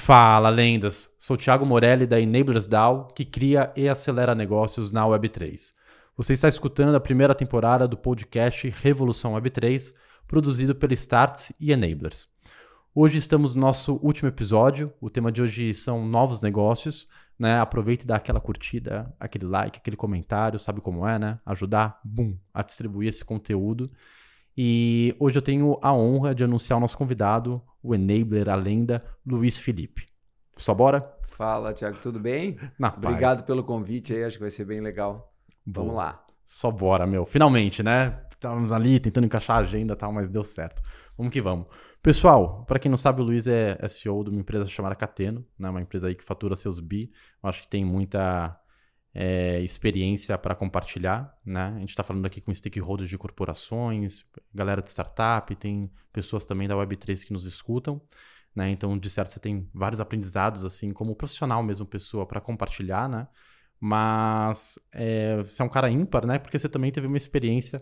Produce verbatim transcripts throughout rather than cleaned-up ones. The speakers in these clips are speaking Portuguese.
Fala, lendas! Sou Thiago Morelli da Enablers D A O, que cria e acelera negócios na Web três. Você está escutando a primeira temporada do podcast Revolução Web três, produzido pela Startse e Enablers. Hoje estamos no nosso último episódio, o tema de hoje são novos negócios, né? Aproveita e dá aquela curtida, aquele like, aquele comentário, sabe como é, né? Ajudar, boom, a distribuir esse conteúdo. E hoje eu tenho a honra de anunciar o nosso convidado, o Enabler, a lenda, Luiz Felipe. Só bora? Fala, Thiago, tudo bem? Na Obrigado paz. pelo convite aí, acho que vai ser bem legal. Boa. Vamos lá. Só bora, meu. Finalmente, né? Estávamos ali tentando encaixar a agenda e tal, mas deu certo. Vamos que vamos. Pessoal, para quem não sabe, o Luiz é C E O de uma empresa chamada Cateno, né? Uma empresa aí que fatura seus bi. Eu acho que tem muita é, experiência para compartilhar, né? A gente está falando aqui com stakeholders de corporações, galera de startup, tem pessoas também da Web três que nos escutam, né? Então, de certo, você tem vários aprendizados, assim, como profissional mesmo, pessoa, para compartilhar, né? Mas é, você é um cara ímpar, né? Porque você também teve uma experiência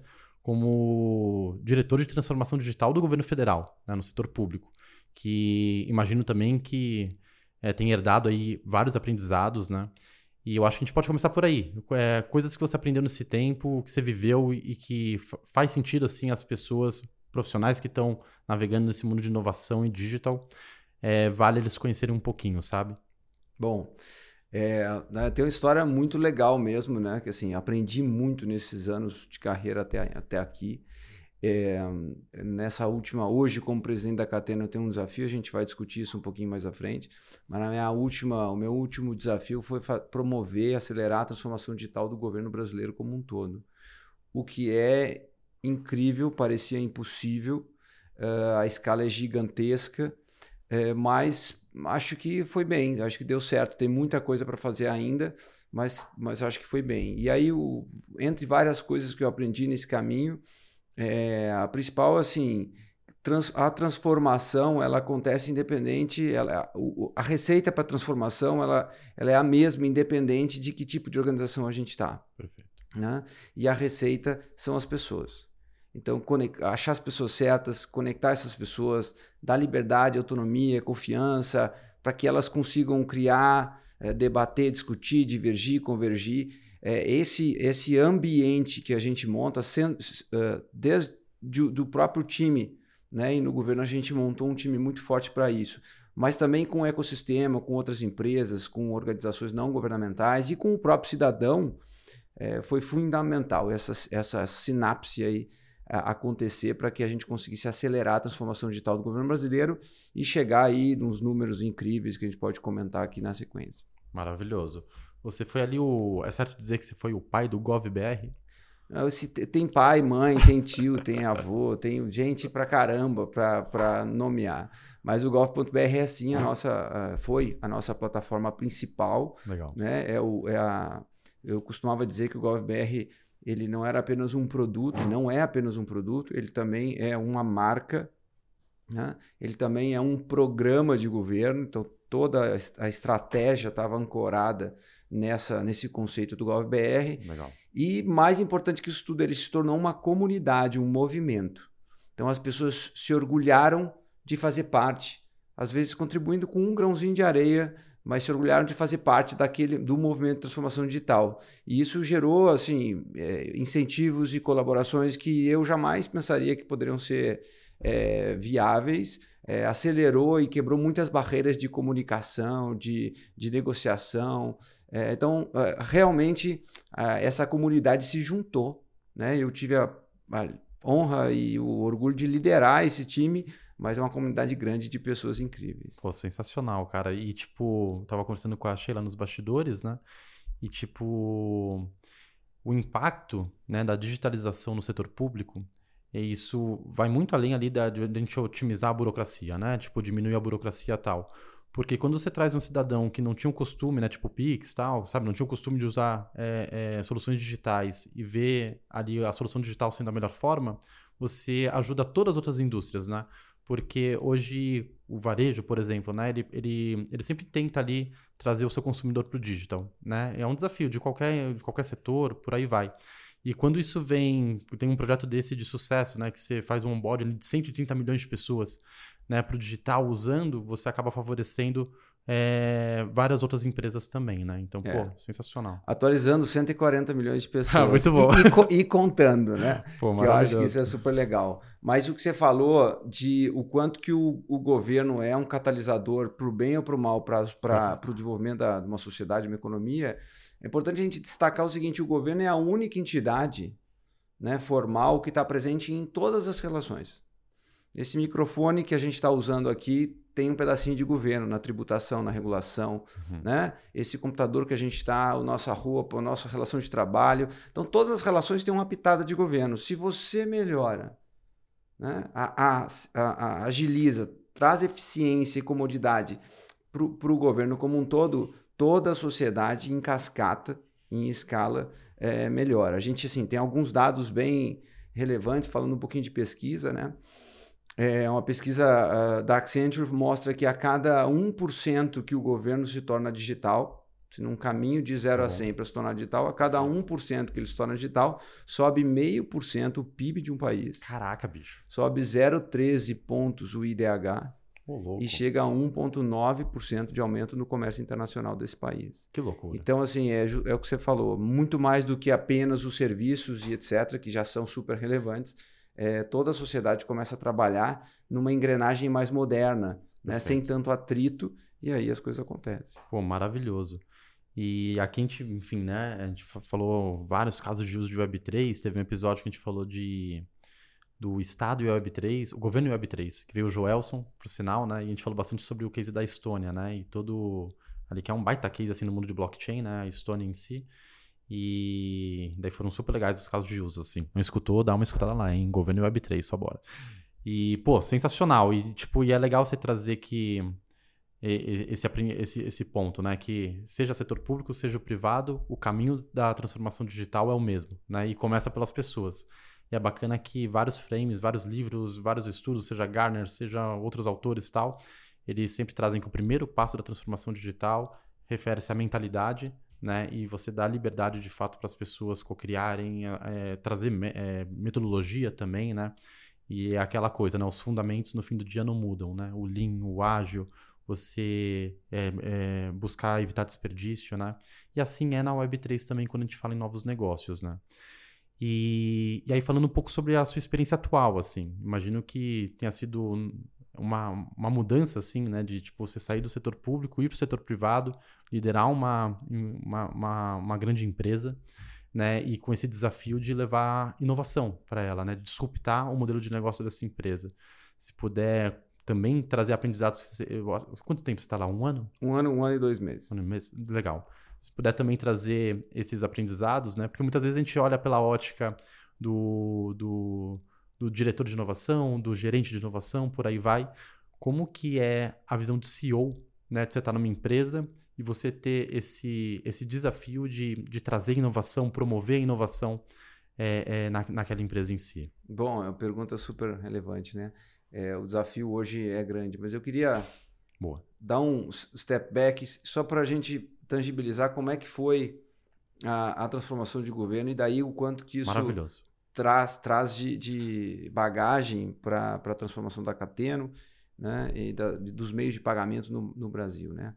como diretor de transformação digital do governo federal, né? No setor público, que imagino também que é, tem herdado aí vários aprendizados, né? E eu acho que a gente pode começar por aí. É, coisas que você aprendeu nesse tempo, que você viveu e, e que f- faz sentido, assim, as pessoas profissionais que estão navegando nesse mundo de inovação e digital, é, vale eles conhecerem um pouquinho, sabe? Bom, é, né, tem uma história muito legal mesmo, né? Que assim, aprendi muito nesses anos de carreira até, até aqui. É, nessa última, hoje, como presidente da Cateno, eu tenho um desafio, a gente vai discutir isso um pouquinho mais à frente, mas na minha última, o meu último desafio foi fa- promover e acelerar a transformação digital do governo brasileiro como um todo. O que é incrível, parecia impossível, uh, a escala é gigantesca, é, mas acho que foi bem, acho que deu certo. Tem muita coisa para fazer ainda, mas, mas acho que foi bem. E aí, o, entre várias coisas que eu aprendi nesse caminho, é, a principal, assim, trans, a transformação, ela acontece independente, ela, o, a receita para transformação, ela, ela é a mesma, independente de que tipo de organização a gente está. Perfeito. Né? E a receita são as pessoas. Então, achar as pessoas certas, conectar essas pessoas, dar liberdade, autonomia, confiança, para que elas consigam criar, é, debater, discutir, divergir, convergir. É, esse, esse ambiente que a gente monta, sendo, uh, desde o próprio time, né? E no governo a gente montou um time muito forte para isso, mas também com o ecossistema, com outras empresas, com organizações não governamentais e com o próprio cidadão, é, foi fundamental essa, essa sinapse aí acontecer para que a gente conseguisse acelerar a transformação digital do governo brasileiro e chegar aí nos números incríveis que a gente pode comentar aqui na sequência. Maravilhoso. Você foi ali o... É certo dizer que você foi o pai do GovBR? Tem pai, mãe, tem tio, tem avô, tem gente pra caramba para nomear. Mas o gov.br é sim a nossa, foi a nossa plataforma principal. Legal. Né? É o, é a, eu costumava dizer que o GovBR ele não era apenas um produto, não é apenas um produto, ele também é uma marca, né? Ele também é um programa de governo, então toda a estratégia estava ancorada nessa, nesse conceito do GovBR. Legal. E mais importante que isso tudo, ele se tornou uma comunidade, um movimento. Então as pessoas se orgulharam de fazer parte, às vezes contribuindo com um grãozinho de areia, mas se orgulharam de fazer parte daquele, do movimento de transformação digital. E isso gerou assim, é, incentivos e colaborações que eu jamais pensaria que poderiam ser é, viáveis, é, acelerou e quebrou muitas barreiras de comunicação, de, de negociação. É, então, é, realmente, é, essa comunidade se juntou. Né? Eu tive a, a honra e o orgulho de liderar esse time, mas é uma comunidade grande de pessoas incríveis. Pô, sensacional, cara. E, tipo, tava conversando com a Sheila nos bastidores, né? E, tipo, o impacto, né, da digitalização no setor público, e isso vai muito além ali da, de a gente otimizar a burocracia, né? Tipo, diminuir a burocracia e tal. Porque quando você traz um cidadão que não tinha o costume, né, tipo Pix e tal, sabe? Não tinha o costume de usar é, é, soluções digitais e ver ali a solução digital sendo a melhor forma, você ajuda todas as outras indústrias, né? Porque hoje o varejo, por exemplo, né, ele, ele, ele sempre tenta ali trazer o seu consumidor para o digital, né? É um desafio de qualquer, de qualquer setor, por aí vai. E quando isso vem, tem um projeto desse de sucesso, né, que você faz um onboarding de cento e trinta milhões de pessoas, né, para o digital usando, você acaba favorecendo é, várias outras empresas também, né? Então, É. pô, sensacional. Atualizando cento e quarenta milhões de pessoas. Ah, muito bom. E, e, co- e contando, né? Pô, Que eu acho que maravilhoso. isso é super legal. Mas o que você falou de o quanto que o, o governo é um catalisador para o bem ou para o mal, para o desenvolvimento da- de uma sociedade, uma economia, é importante a gente destacar o seguinte: o governo é a única entidade, né, formal que está presente em todas as relações. Esse microfone que a gente está usando aqui tem um pedacinho de governo na tributação, na regulação, Uhum. né? Esse computador que a gente está, a nossa roupa, a nossa relação de trabalho. Então, todas as relações têm uma pitada de governo. Se você melhora, né, a, a, a, a agiliza, traz eficiência e comodidade para o governo como um todo, toda a sociedade em cascata, em escala, é, melhora. A gente, assim, tem alguns dados bem relevantes, falando um pouquinho de pesquisa, né? É, uma pesquisa uh, da Accenture mostra que a cada um por cento que o governo se torna digital, se num caminho de zero a cem para se tornar digital, a cada um por cento que ele se torna digital, sobe zero vírgula cinco por cento o P I B de um país. Caraca, bicho. Sobe zero vírgula treze pontos o I D H Ô, louco. e chega a um vírgula nove por cento de aumento no comércio internacional desse país. Que loucura. Então, assim, é, ju- é o que você falou, muito mais do que apenas os serviços e etcétera, que já são super relevantes. É, toda a sociedade começa a trabalhar numa engrenagem mais moderna, né? Sem tanto atrito, e aí as coisas acontecem. Pô, maravilhoso. E aqui a gente, enfim, né? A gente fa- falou vários casos de uso de Web três. Teve um episódio que a gente falou de do Estado e Web três, o governo e Web três, que veio o Joelson, por sinal, né? E a gente falou bastante sobre o case da Estônia, né? E todo ali que é um baita case assim no mundo de blockchain, né? A Estônia em si. E daí foram super legais os casos de uso, assim. Não escutou? Dá uma escutada lá, em Governo e Web três, só bora. E, pô, sensacional. E, tipo, e é legal você trazer que e- e- esse, apren- esse, esse ponto, né? Que seja setor público, seja o privado, o caminho da transformação digital é o mesmo, né? E começa pelas pessoas. E é bacana que vários frames, vários livros, vários estudos, seja Gartner, seja outros autores e tal, eles sempre trazem que o primeiro passo da transformação digital refere-se à mentalidade, né? E você dá liberdade de fato para as pessoas cocriarem, é, trazer me- é, metodologia também, né? E é aquela coisa, né? Os fundamentos no fim do dia não mudam, né? O Lean, o ágil, você é, é, buscar evitar desperdício, né? E assim é na Web três também quando a gente fala em novos negócios, né? E, e aí falando um pouco sobre a sua experiência atual, assim, imagino que tenha sido uma, uma mudança, assim, né, de tipo você sair do setor público, ir para o setor privado, liderar uma, uma, uma, uma grande empresa, né, e com esse desafio de levar inovação para ela, né, de disruptar o modelo de negócio dessa empresa. Se puder também trazer aprendizados, quanto tempo você está lá? Um ano? Um ano, um ano e dois meses. Um ano e mês? Legal. Se puder também trazer esses aprendizados, né? Porque muitas vezes a gente olha pela ótica do, do, do diretor de inovação, do gerente de inovação, por aí vai. Como que é a visão de C E O, né? De você estar numa empresa e você ter esse, esse desafio de, de trazer inovação, promover a inovação é, é, na, naquela empresa em si? Bom, é uma pergunta super relevante, né? É, o desafio hoje é grande, mas eu queria Boa. dar um step back só para a gente tangibilizar como é que foi a, a transformação de governo e daí o quanto que isso Maravilhoso. traz, traz de, de bagagem para a transformação da Cateno, né, e da, dos meios de pagamento no, no Brasil, né?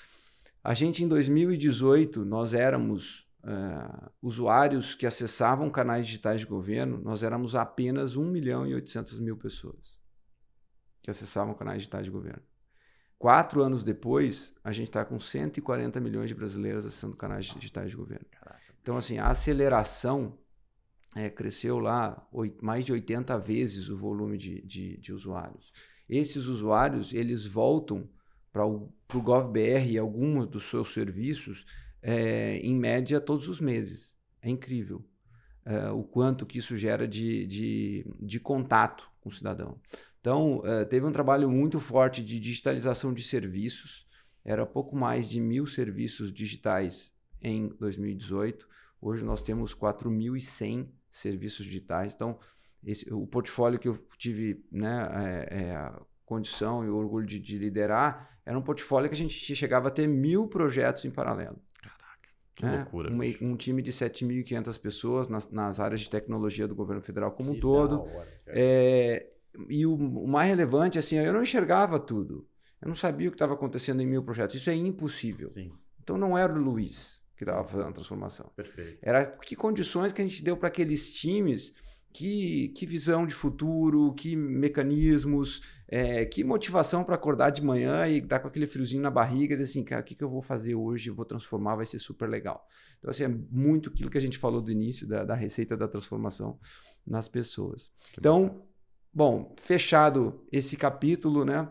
A gente, em dois mil e dezoito, nós éramos uh, usuários que acessavam canais digitais de governo, nós éramos apenas um milhão e oitocentas mil pessoas que acessavam canais digitais de governo. Quatro anos depois, a gente está com cento e quarenta milhões de brasileiros acessando canais digitais de governo. Então, assim, a aceleração é, cresceu lá oito, mais de oitenta vezes o volume de, de, de usuários. Esses usuários, eles voltam para o GovBR e alguns dos seus serviços, é, em média, todos os meses. É incrível é, o quanto que isso gera de, de, de contato com o cidadão. Então, uh, teve um trabalho muito forte de digitalização de serviços. Era pouco mais de mil serviços digitais em dois mil e dezoito. Hoje nós temos quatro mil e cem serviços digitais. Então, esse, o portfólio que eu tive, né, é, é, a condição e o orgulho de, de liderar era um portfólio que a gente chegava a ter mil projetos em paralelo. Caraca, que né? loucura. Um, um time de sete mil e quinhentas pessoas nas, nas áreas de tecnologia do governo federal como que um todo. da hora, é, E o, o mais relevante, assim, eu não enxergava tudo. Eu não sabia o que estava acontecendo em mil projetos. Isso é impossível. Sim. Então não era o Luiz que estava fazendo a transformação. Perfeito. Era que condições que a gente deu para aqueles times, que, que visão de futuro, que mecanismos, é, que motivação para acordar de manhã e dar com aquele friozinho na barriga e dizer assim, cara, o que, que eu vou fazer hoje? Eu vou transformar, vai ser super legal. Então, assim, é muito aquilo que a gente falou do início, da, da receita da transformação nas pessoas. Que então, bacana. Bom, fechado esse capítulo, né?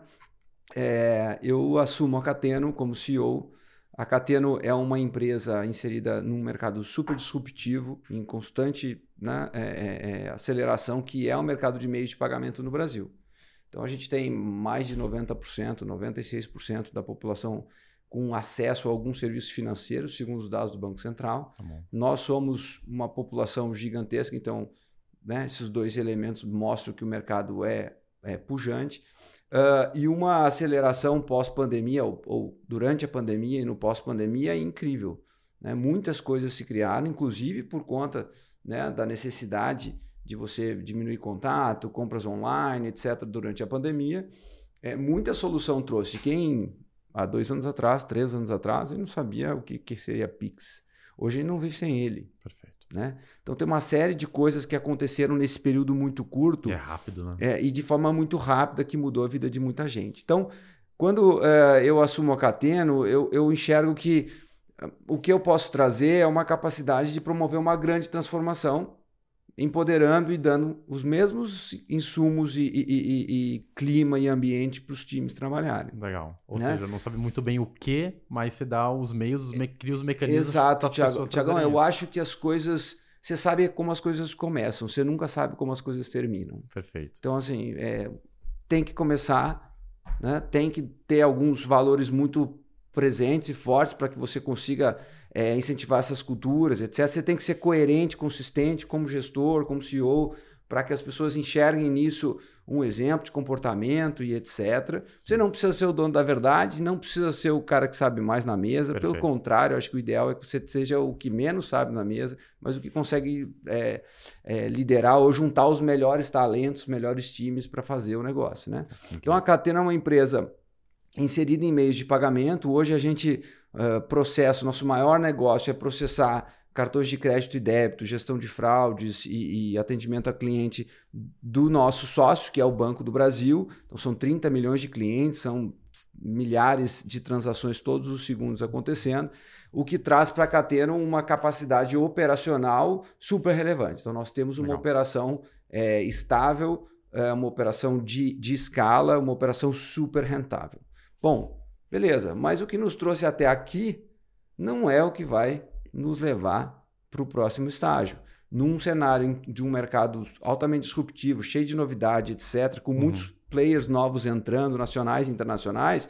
É, eu assumo a Cateno como C E O. A Cateno é uma empresa inserida num mercado super disruptivo, em constante, né, é, é, aceleração, que é o mercado de meios de pagamento no Brasil. Então, a gente tem mais de noventa por cento, noventa e seis por cento da população com acesso a alguns serviços financeiros, segundo os dados do Banco Central. Tá bom. Nós somos uma população gigantesca, então, né, esses dois elementos mostram que o mercado é, é pujante. Uh, e uma aceleração pós-pandemia, ou, ou durante a pandemia e no pós-pandemia, é incrível. Né? Muitas coisas se criaram, inclusive por conta, né, da necessidade de você diminuir contato, compras online, etcétera, durante a pandemia. É, muita solução trouxe. Quem, há dois anos atrás, três anos atrás, ele não sabia o que, que seria Pix. Hoje ele não vive sem ele. Perfeito. Né? Então tem uma série de coisas que aconteceram nesse período muito curto. E é rápido, né? É, e de forma muito rápida que mudou a vida de muita gente. Então, quando é, eu assumo a Cateno, eu, eu enxergo que o que eu posso trazer é uma capacidade de promover uma grande transformação, empoderando e dando os mesmos insumos e, e, e, e clima e ambiente para os times trabalharem. Legal. Ou Né? seja, não sabe muito bem o que, mas você dá os meios, os me... cria os mecanismos. Exato, para as pessoas Tiagão. fazerem Eu isso. acho que as coisas... Você sabe como as coisas começam, você nunca sabe como as coisas terminam. Perfeito. Então, assim, é, tem que começar, né? Tem que ter alguns valores muito presentes e fortes para que você consiga é, incentivar essas culturas, etcétera. Você tem que ser coerente, consistente como gestor, como C E O, para que as pessoas enxerguem nisso um exemplo de comportamento e etcétera. Sim. Você não precisa ser o dono da verdade, não precisa ser o cara que sabe mais na mesa. Perfeito. Pelo contrário, eu acho que o ideal é que você seja o que menos sabe na mesa, mas o que consegue é, é, liderar ou juntar os melhores talentos, os melhores times para fazer o negócio. Né? Okay. Então, a Cateno é uma empresa inserida em meios de pagamento. Hoje a gente uh, processa, o nosso maior negócio é processar cartões de crédito e débito, gestão de fraudes e, e atendimento a cliente do nosso sócio, que é o Banco do Brasil. Então, são trinta milhões de clientes, são milhares de transações todos os segundos acontecendo, o que traz para a Cateno uma capacidade operacional super relevante. Então, nós temos uma Legal. operação é, estável, é, uma operação de, de escala, uma operação super rentável. Bom, beleza, mas o que nos trouxe até aqui não é o que vai nos levar para o próximo estágio. Num cenário de um mercado altamente disruptivo, cheio de novidade, etcétera, com uhum. muitos players novos entrando, nacionais e internacionais,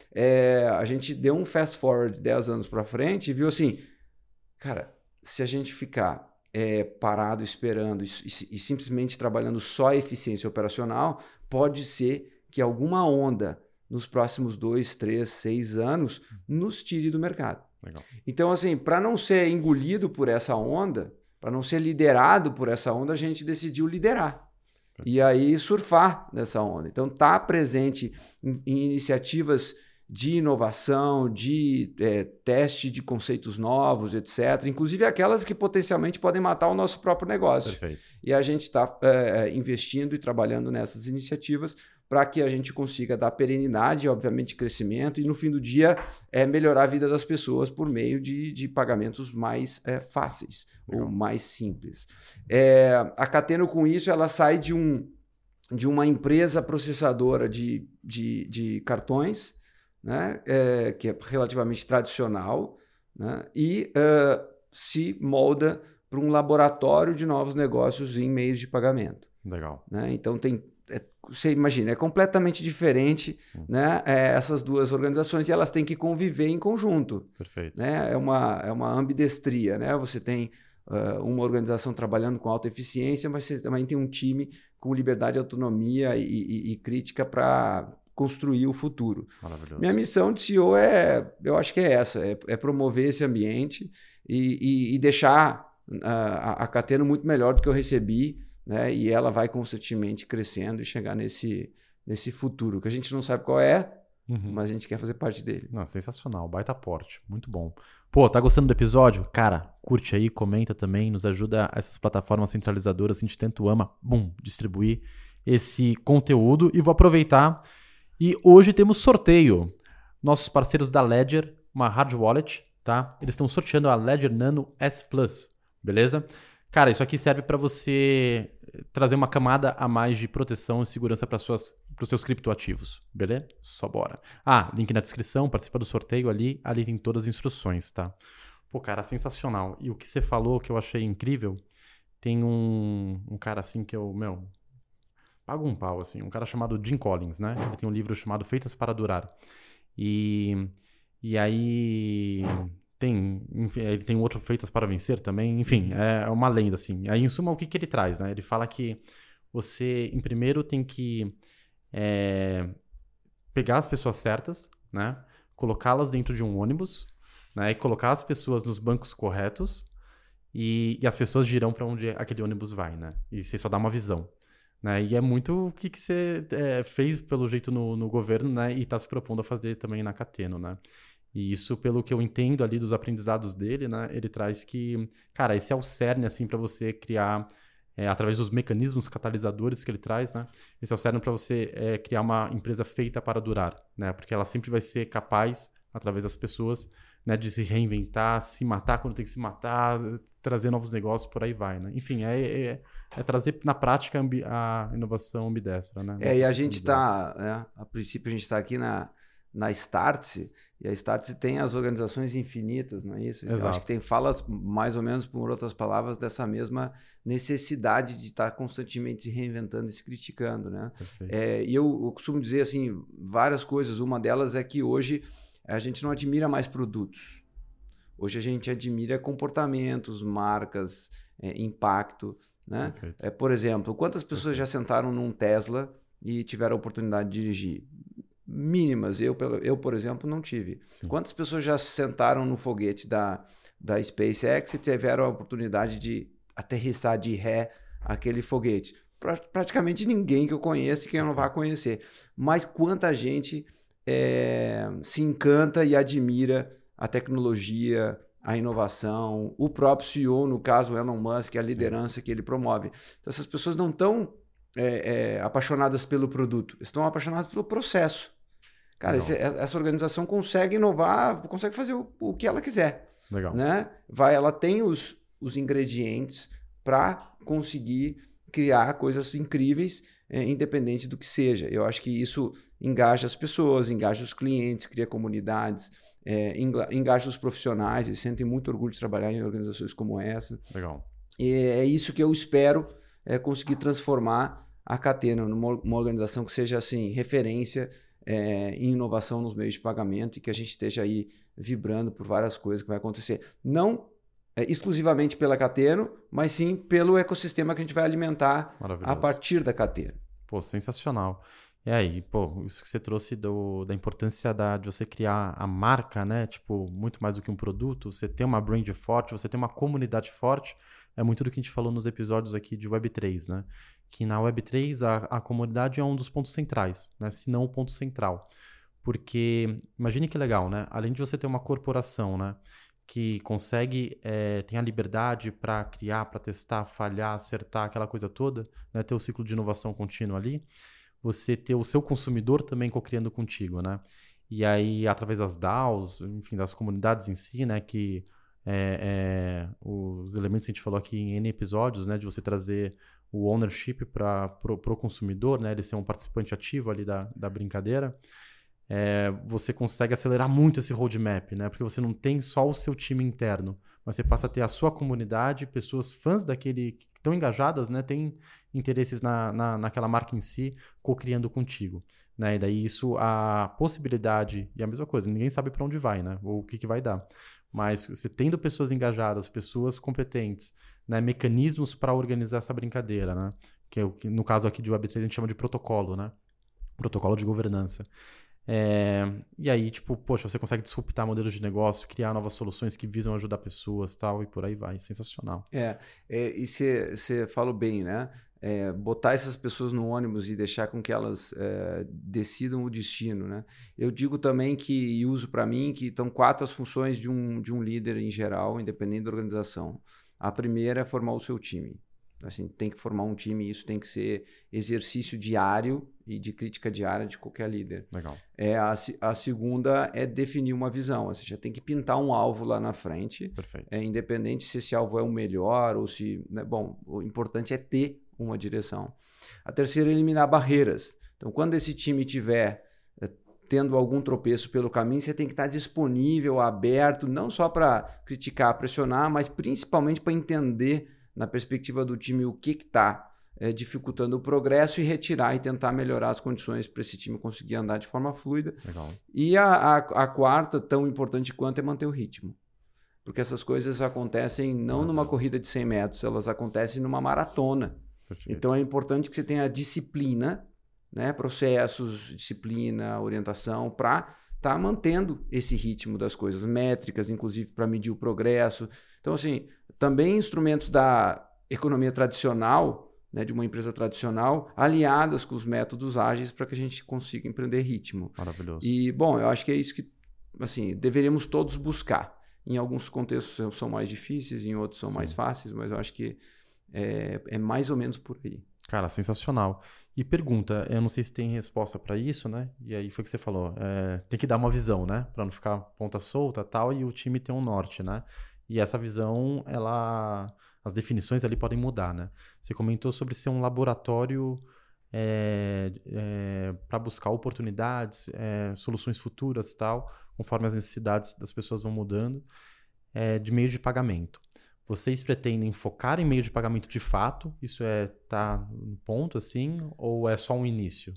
é, a gente deu um fast forward de dez anos para frente e viu assim, cara, se a gente ficar é, parado esperando e, e, e simplesmente trabalhando só a eficiência operacional, pode ser que alguma onda nos próximos dois, três, seis anos nos tire do mercado. Legal. Então, assim, para não ser engolido por essa onda, para não ser liderado por essa onda, a gente decidiu liderar. E aí surfar nessa onda. Então, tá presente em, em iniciativas de inovação, de é, teste de conceitos novos, etcétera. Inclusive aquelas que potencialmente podem matar o nosso próprio negócio. Perfeito. E a gente está é, investindo e trabalhando nessas iniciativas para que a gente consiga dar perenidade, obviamente crescimento, e no fim do dia é, melhorar a vida das pessoas por meio de, de pagamentos mais é, fáceis. Legal. Ou mais simples. É, a Cateno, com isso, ela sai de, um, de uma empresa processadora de, de, de cartões, né, é, que é relativamente tradicional, né, e uh, se molda para um laboratório de novos negócios em meios de pagamento. Legal. Né? Então, tem, é, você imagina, é completamente diferente, né, é, essas duas organizações, e elas têm que conviver em conjunto. Perfeito. Né? É, uma, é uma ambidestria. Né? Você tem uh, uma organização trabalhando com alta eficiência, mas você também tem um time com liberdade, autonomia e, e, e crítica para construir o futuro. Maravilhoso. Minha missão de C E O é, eu acho que é essa, é, é promover esse ambiente e, e, e deixar a, a Cateno muito melhor do que eu recebi, né? E ela vai constantemente crescendo e chegar nesse, nesse futuro, que a gente não sabe qual é, Uhum. mas a gente quer fazer parte dele. Não, sensacional, baita aporte, muito bom. Pô, tá gostando do episódio? Cara, curte aí, comenta também, nos ajuda essas plataformas centralizadoras que a gente tanto ama, bum, distribuir esse conteúdo. E vou aproveitar, e hoje temos sorteio. Nossos parceiros da Ledger, uma hard wallet, tá? Eles estão sorteando a Ledger Nano S Plus, beleza? Cara, isso aqui serve para você trazer uma camada a mais de proteção e segurança para os seus criptoativos, beleza? Só bora. Ah, link na descrição, participa do sorteio ali, ali tem todas as instruções, tá? Pô, cara, sensacional. E o que você falou que eu achei incrível, tem um, um cara assim que eu, meu, pago um pau, assim, um cara chamado Jim Collins, né? Ele tem um livro chamado Feitas para Durar. E, e aí... Tem, enfim, ele tem outro Feitas para Vencer também, enfim, é uma lenda, assim. Aí, em suma, o que, que ele traz, né? Ele fala que você, em primeiro, tem que é, pegar as pessoas certas, né? Colocá-las dentro de um ônibus, né? E colocar as pessoas nos bancos corretos e, e as pessoas dirão para onde aquele ônibus vai, né? E você só dá uma visão. Né? E é muito o que, que você é, fez, pelo jeito, no, no governo, né? E está se propondo a fazer também na Cateno, né? E isso, pelo que eu entendo ali dos aprendizados dele, né, ele traz que, cara, esse é o cerne, assim, para você criar, é, através dos mecanismos catalisadores que ele traz, né, esse é o cerne para você é, criar uma empresa feita para durar, né, porque ela sempre vai ser capaz, através das pessoas, né, de se reinventar, se matar quando tem que se matar, trazer novos negócios, por aí vai, né. Enfim, é, é, é trazer na prática a inovação ambidestra, né. É, e a gente está, né, a princípio a gente está aqui na... na Startse, e a Startse tem as organizações infinitas, não é isso? Então, acho que tem falas, mais ou menos, por outras palavras, dessa mesma necessidade de estar constantemente se reinventando e se criticando, né? É, e eu, eu costumo dizer, assim, várias coisas. Uma delas é que hoje a gente não admira mais produtos. Hoje a gente admira comportamentos, marcas, é, impacto, né? É, por exemplo, quantas pessoas Perfeito. já sentaram num Tesla e tiveram a oportunidade de dirigir? Mínimas. Eu, eu, por exemplo, não tive. Sim. Quantas pessoas já sentaram no foguete da, da SpaceX e tiveram a oportunidade de aterrissar de ré aquele foguete? Pra, praticamente ninguém que eu conheço e que eu não vá conhecer. Mas quanta gente é, se encanta e admira a tecnologia, a inovação, o próprio C E O, no caso, o Elon Musk, a Sim. liderança que ele promove. Então, essas pessoas não estão é, é, apaixonadas pelo produto, estão apaixonadas pelo processo. Cara, esse, essa organização consegue inovar, consegue fazer o, o que ela quiser. Legal. Né? Vai, ela tem os, os ingredientes para conseguir criar coisas incríveis, é, independente do que seja. Eu acho que isso engaja as pessoas, engaja os clientes, cria comunidades, é, engaja os profissionais. Eles sentem muito orgulho de trabalhar em organizações como essa. Legal. E é isso que eu espero é, conseguir transformar a Cateno numa uma organização que seja assim, referência É, em inovação nos meios de pagamento e que a gente esteja aí vibrando por várias coisas que vai acontecer. Não é, exclusivamente pela Cateno, mas sim pelo ecossistema que a gente vai alimentar a partir da Cateno. Pô, sensacional. E aí, pô, isso que você trouxe do, da importância da, de você criar a marca, né? Tipo, muito mais do que um produto, você ter uma brand forte, você ter uma comunidade forte, é muito do que a gente falou nos episódios aqui de Web três, né? Que na Web três a, a comunidade é um dos pontos centrais, né? Se não o ponto central. Porque, imagine que legal, né? Além de você ter uma corporação, né? Que consegue, é, tem a liberdade para criar, para testar, falhar, acertar, aquela coisa toda, né? Ter o ciclo de inovação contínuo ali. Você ter o seu consumidor também co-criando contigo, né? E aí, através das DAOs, enfim, das comunidades em si, né? Que é, é, os elementos que a gente falou aqui em N episódios, né? De você trazer o ownership para pro, pro consumidor, né? Ele ser um participante ativo ali da, da brincadeira. É, você consegue acelerar muito esse roadmap, né? Porque você não tem só o seu time interno, mas você passa a ter a sua comunidade, pessoas fãs daquele, que estão engajadas, né? Tem interesses na, na, naquela marca em si, co-criando contigo, né? E daí isso, a possibilidade, e a mesma coisa, ninguém sabe para onde vai, né? Ou o que, que vai dar. Mas você tendo pessoas engajadas, pessoas competentes, né? Mecanismos para organizar essa brincadeira, né? Que, é o que no caso aqui de Web três a gente chama de protocolo, né? Protocolo de governança. É, e aí, tipo, poxa, você consegue disruptar modelos de negócio, criar novas soluções que visam ajudar pessoas, tal, e por aí vai. Sensacional. É, é e você falou bem, né? é, botar essas pessoas no ônibus e deixar com que elas é, decidam o destino, né? Eu digo também que, e uso para mim, que estão quatro as funções de um, de um líder em geral, independente da organização. A primeira é formar o seu time. Assim, tem que formar um time e isso tem que ser exercício diário e de crítica diária de qualquer líder. Legal. É, a, a segunda é definir uma visão. Você já tem que pintar um alvo lá na frente. Perfeito. É, independente se esse alvo é o melhor ou se... Né, bom, o importante é ter uma direção. A terceira é eliminar barreiras. Então, quando esse time tiver é, tendo algum tropeço pelo caminho, você tem que estar disponível, aberto, não só para criticar, pressionar, mas principalmente para entender na perspectiva do time o que está é, dificultando o progresso e retirar e tentar melhorar as condições para esse time conseguir andar de forma fluida. Legal. E a, a, a quarta, tão importante quanto, é manter o ritmo. Porque essas coisas acontecem não Meu numa Deus. corrida de cem metros, elas acontecem numa maratona. Perfeito. Então é importante que você tenha disciplina, né, processos, disciplina, orientação, para estar tá mantendo esse ritmo das coisas, métricas, inclusive, para medir o progresso. Então, assim, também instrumentos da economia tradicional, né, de uma empresa tradicional, aliadas com os métodos ágeis para que a gente consiga empreender ritmo. Maravilhoso. E, bom, eu acho que é isso que, assim, deveríamos todos buscar. Em alguns contextos são mais difíceis, em outros são Sim. mais fáceis, mas eu acho que é, é mais ou menos por aí. Cara, sensacional. E pergunta, eu não sei se tem resposta para isso, né? E aí foi o que você falou, é, tem que dar uma visão, né? Para não ficar ponta solta e tal, e o time ter um norte, né? E essa visão, ela, as definições ali podem mudar, né? Você comentou sobre ser um laboratório é, é, para buscar oportunidades, é, soluções futuras e tal, conforme as necessidades das pessoas vão mudando, é, de meio de pagamento. Vocês pretendem focar em meio de pagamento de fato? Isso é tá no ponto assim? Ou é só um início?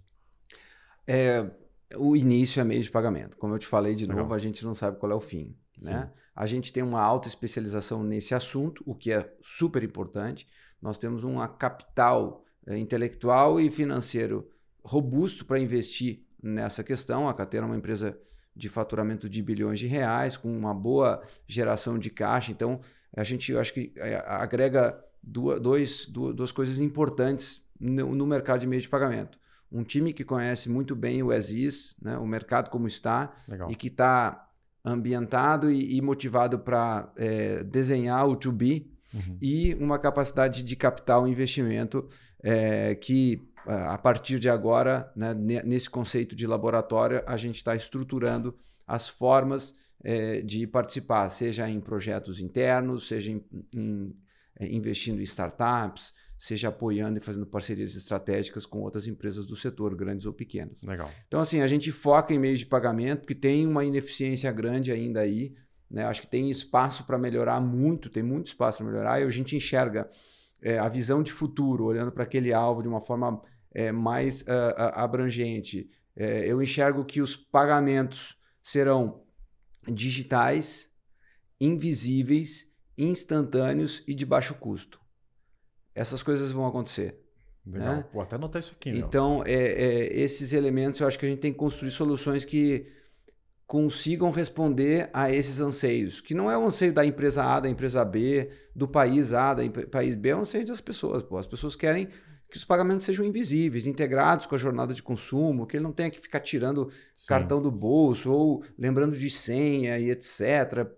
É, o início é meio de pagamento. Como eu te falei de Legal. novo, a gente não sabe qual é o fim. Sim. Né? A gente tem uma alta especialização nesse assunto, o que é super importante. Nós temos uma capital é, intelectual e financeiro robusto para investir nessa questão. A Catena é uma empresa de faturamento de bilhões de reais, com uma boa geração de caixa. Então, a gente, eu acho que é, agrega duas, dois, duas, duas coisas importantes no, no mercado de meio de pagamento. Um time que conhece muito bem o as is, né, o mercado como está, Legal. e que está ambientado e, e motivado para é, desenhar o to be, uhum. E uma capacidade de capital e investimento é, que, a partir de agora, né, nesse conceito de laboratório, a gente está estruturando as formas é, de participar, seja em projetos internos, seja em, em, investindo em startups, seja apoiando e fazendo parcerias estratégicas com outras empresas do setor, grandes ou pequenas. Legal. Então, assim, a gente foca em meios de pagamento, porque tem uma ineficiência grande ainda aí, né? Acho que tem espaço para melhorar muito, tem muito espaço para melhorar, e a gente enxerga é, a visão de futuro, olhando para aquele alvo de uma forma é, mais uh, abrangente. É, eu enxergo que os pagamentos serão digitais, invisíveis, instantâneos e de baixo custo. Essas coisas vão acontecer. Legal. Né? Vou até anotar isso aqui. Então, é, é, esses elementos, eu acho que a gente tem que construir soluções que consigam responder a esses anseios, que não é o anseio da empresa A, da empresa B, do país A, do país B, é o anseio das pessoas. Pô. As pessoas querem que os pagamentos sejam invisíveis, integrados com a jornada de consumo, que ele não tenha que ficar tirando Sim. cartão do bolso ou lembrando de senha e etcétera.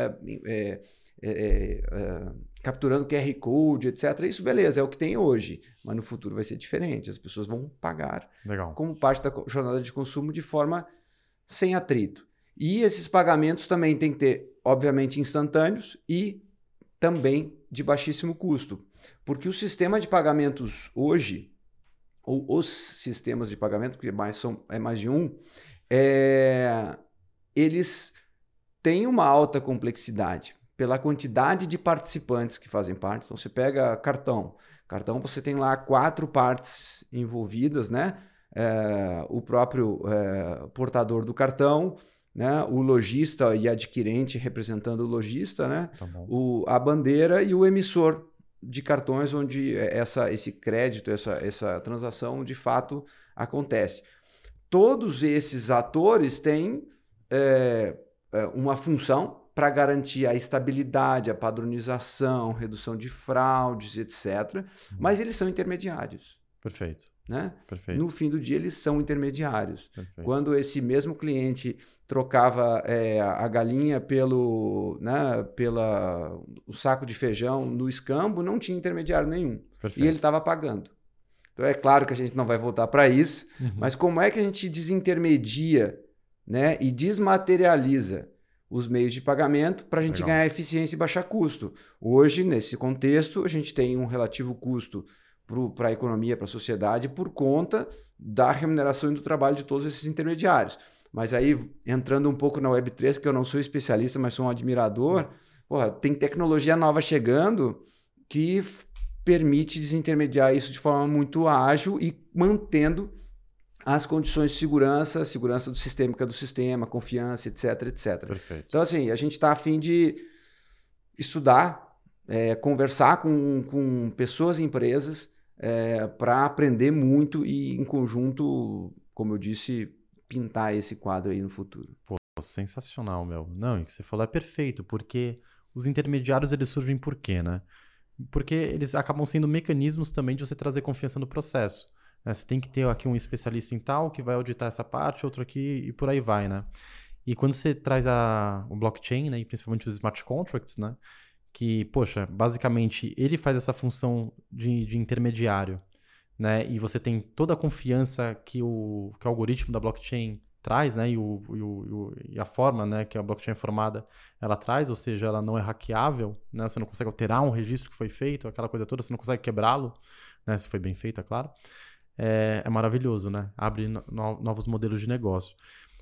É, é, é, é, capturando Q R Code, etcétera. Isso, beleza, é o que tem hoje, mas no futuro vai ser diferente. As pessoas vão pagar Legal. como parte da jornada de consumo de forma sem atrito. E esses pagamentos também têm que ter, obviamente, instantâneos e também de baixíssimo custo. Porque o sistema de pagamentos hoje, ou os sistemas de pagamento, porque mais são, é mais de um, é, eles têm uma alta complexidade pela quantidade de participantes que fazem parte. Então, você pega cartão. Cartão, você tem lá quatro partes envolvidas, né? É, o próprio é, portador do cartão, né? O lojista e adquirente representando o lojista, né? Tá bom. O, a bandeira e o emissor de cartões, onde essa, esse crédito, essa, essa transação de fato acontece. Todos esses atores têm é, uma função, para garantir a estabilidade, a padronização, redução de fraudes, etcétera. Uhum. Mas eles são intermediários. Perfeito. Né? Perfeito. No fim do dia, eles são intermediários. Perfeito. Quando esse mesmo cliente trocava é, a galinha pelo, né, pela, o saco de feijão no escambo, não tinha intermediário nenhum. Perfeito. E ele estava pagando. Então é claro que a gente não vai voltar para isso, uhum. mas como é que a gente desintermedia, né, e desmaterializa os meios de pagamento para a gente Legal. ganhar eficiência e baixar custo? Hoje, nesse contexto, a gente tem um relativo custo para a economia, para a sociedade, por conta da remuneração e do trabalho de todos esses intermediários. Mas aí, entrando um pouco na web três, que eu não sou especialista, mas sou um admirador, porra, tem tecnologia nova chegando que f- permite desintermediar isso de forma muito ágil e mantendo as condições de segurança, segurança do sistêmica do sistema, confiança, etc, etcétera. Perfeito. Então, assim, a gente está a fim de estudar, é, conversar com, com pessoas e empresas é, para aprender muito e, em conjunto, como eu disse, pintar esse quadro aí no futuro. Pô, sensacional, meu. Não, o que você falou é perfeito, porque os intermediários, eles surgem por quê, né? Porque eles acabam sendo mecanismos também de você trazer confiança no processo. Né? Você tem que ter aqui um especialista em tal que vai auditar essa parte, outro aqui e por aí vai, né? E quando você traz a, o blockchain, né, e principalmente os smart contracts, né, que, poxa, basicamente ele faz essa função de, de intermediário, né, e você tem toda a confiança que o, que o algoritmo da blockchain traz, né, e, o, e, o, e a forma, né, que a blockchain é formada, ela traz, ou seja, ela não é hackeável, né, você não consegue alterar um registro que foi feito, aquela coisa toda, você não consegue quebrá-lo, né, se foi bem feito, é claro. É, é maravilhoso, né, abre no, novos modelos de negócio.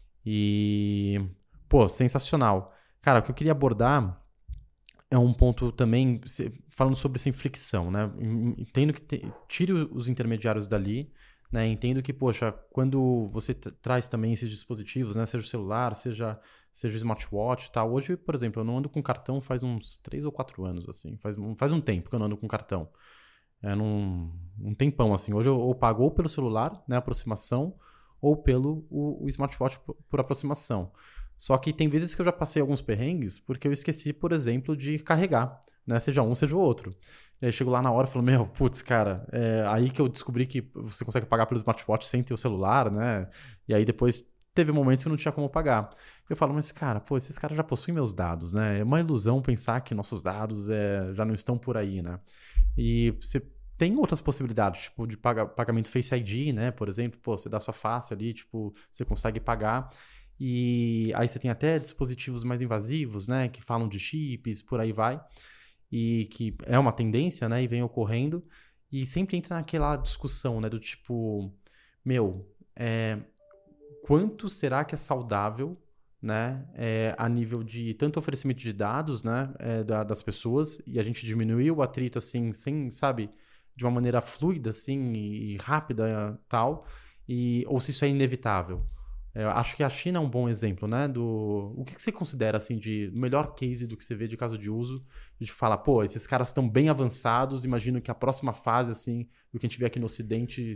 E, pô, sensacional. Cara, o que eu queria abordar é um ponto também, falando sobre sem fricção, né? Entendo que te, tire os intermediários dali, né? Entendo que, poxa, quando você t- traz também esses dispositivos, né? Seja o celular, seja, seja o smartwatch e tal. Hoje, por exemplo, eu não ando com cartão faz uns três ou quatro anos, assim. Faz, faz um tempo que eu não ando com cartão. É num, um tempão, assim. Hoje eu, eu pago ou pelo celular, né? Aproximação, ou pelo o, o smartwatch por, por aproximação. Só que tem vezes que eu já passei alguns perrengues porque eu esqueci, por exemplo, de carregar, né? Seja um, seja o outro. E aí chego lá na hora e falo, meu, putz, cara, é aí que eu descobri que você consegue pagar pelo smartwatch sem ter o celular, né? E aí depois teve momentos que eu não tinha como pagar. Eu falo, mas cara, pô, esses caras já possuem meus dados, né? É uma ilusão pensar que nossos dados é, já não estão por aí, né? E você tem outras possibilidades, tipo de paga, pagamento Face I D, né? Por exemplo, pô, você dá sua face ali, tipo, você consegue pagar. E aí você tem até dispositivos mais invasivos, né, que falam de chips, por aí vai, e que é uma tendência, né, e vem ocorrendo, e sempre entra naquela discussão, né, do tipo, meu, é, quanto será que é saudável, né, é, a nível de tanto oferecimento de dados, né, é, da, das pessoas, e a gente diminuir o atrito, assim, sem, sabe, de uma maneira fluida, assim, e rápida, tal, e, ou se isso é inevitável. Eu acho que a China é um bom exemplo, né? Do... O que você considera, assim, de melhor case do que você vê de caso de uso? A gente fala, pô, esses caras estão bem avançados, imagino que a próxima fase, assim, do que a gente vê aqui no Ocidente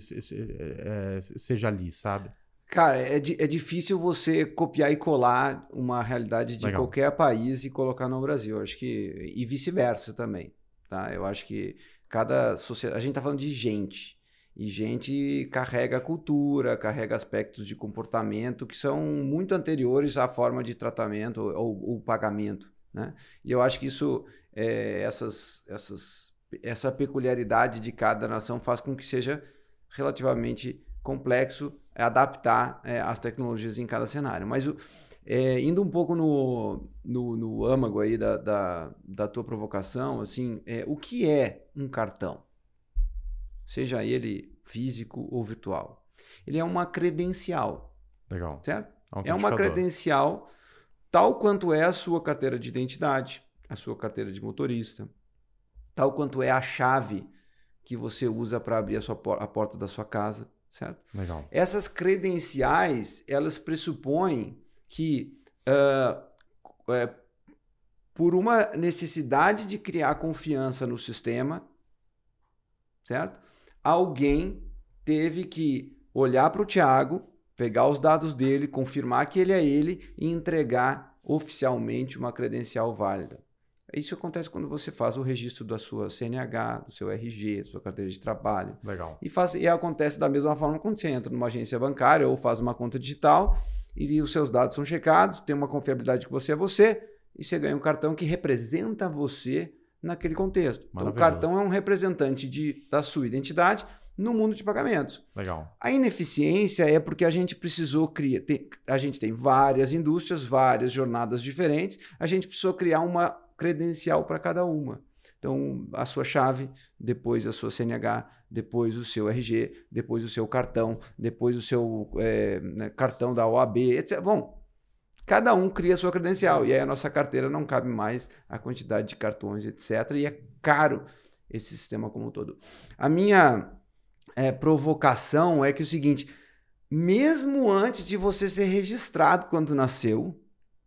seja ali, sabe? Cara, é, di- é difícil você copiar e colar uma realidade de Legal. qualquer país e colocar no Brasil. Eu acho que... E vice-versa também, tá? Eu acho que cada sociedade... A gente tá falando de gente... E gente carrega cultura, carrega aspectos de comportamento que são muito anteriores à forma de tratamento ou, ou pagamento, né? E eu acho que isso, é, essas, essas, essa peculiaridade de cada nação faz com que seja relativamente complexo adaptar é, as tecnologias em cada cenário. Mas é, indo um pouco no, no, no âmago aí da, da, da tua provocação, assim, é, o que é um cartão? Seja ele físico ou virtual. Ele é uma credencial. Legal. Certo? É uma credencial tal quanto é a sua carteira de identidade, a sua carteira de motorista, tal quanto é a chave que você usa para abrir a, sua, a porta da sua casa, certo? Legal. Essas credenciais, elas pressupõem que uh, é, por uma necessidade de criar confiança no sistema, certo? Alguém teve que olhar para o Thiago, pegar os dados dele, confirmar que ele é ele e entregar oficialmente uma credencial válida. Isso acontece quando você faz o registro da sua C N H, do seu R G, da sua carteira de trabalho. Legal. E, faz, e acontece da mesma forma quando você entra numa agência bancária ou faz uma conta digital e os seus dados são checados, tem uma confiabilidade que você é você e você ganha um cartão que representa você naquele contexto. Então, o cartão é um representante de, da sua identidade no mundo de pagamentos. Legal. A ineficiência é porque a gente precisou criar... Tem, a gente tem várias indústrias, várias jornadas diferentes, a gente precisou criar uma credencial para cada uma. Então, a sua chave, depois a sua C N H, depois o seu R G, depois o seu cartão, depois o seu é, né, cartão da O A B, etcétera. Bom, cada um cria a sua credencial e aí a nossa carteira não cabe mais a quantidade de cartões, etcétera. E é caro esse sistema como um todo. A minha é, provocação é que é o seguinte, mesmo antes de você ser registrado quando nasceu,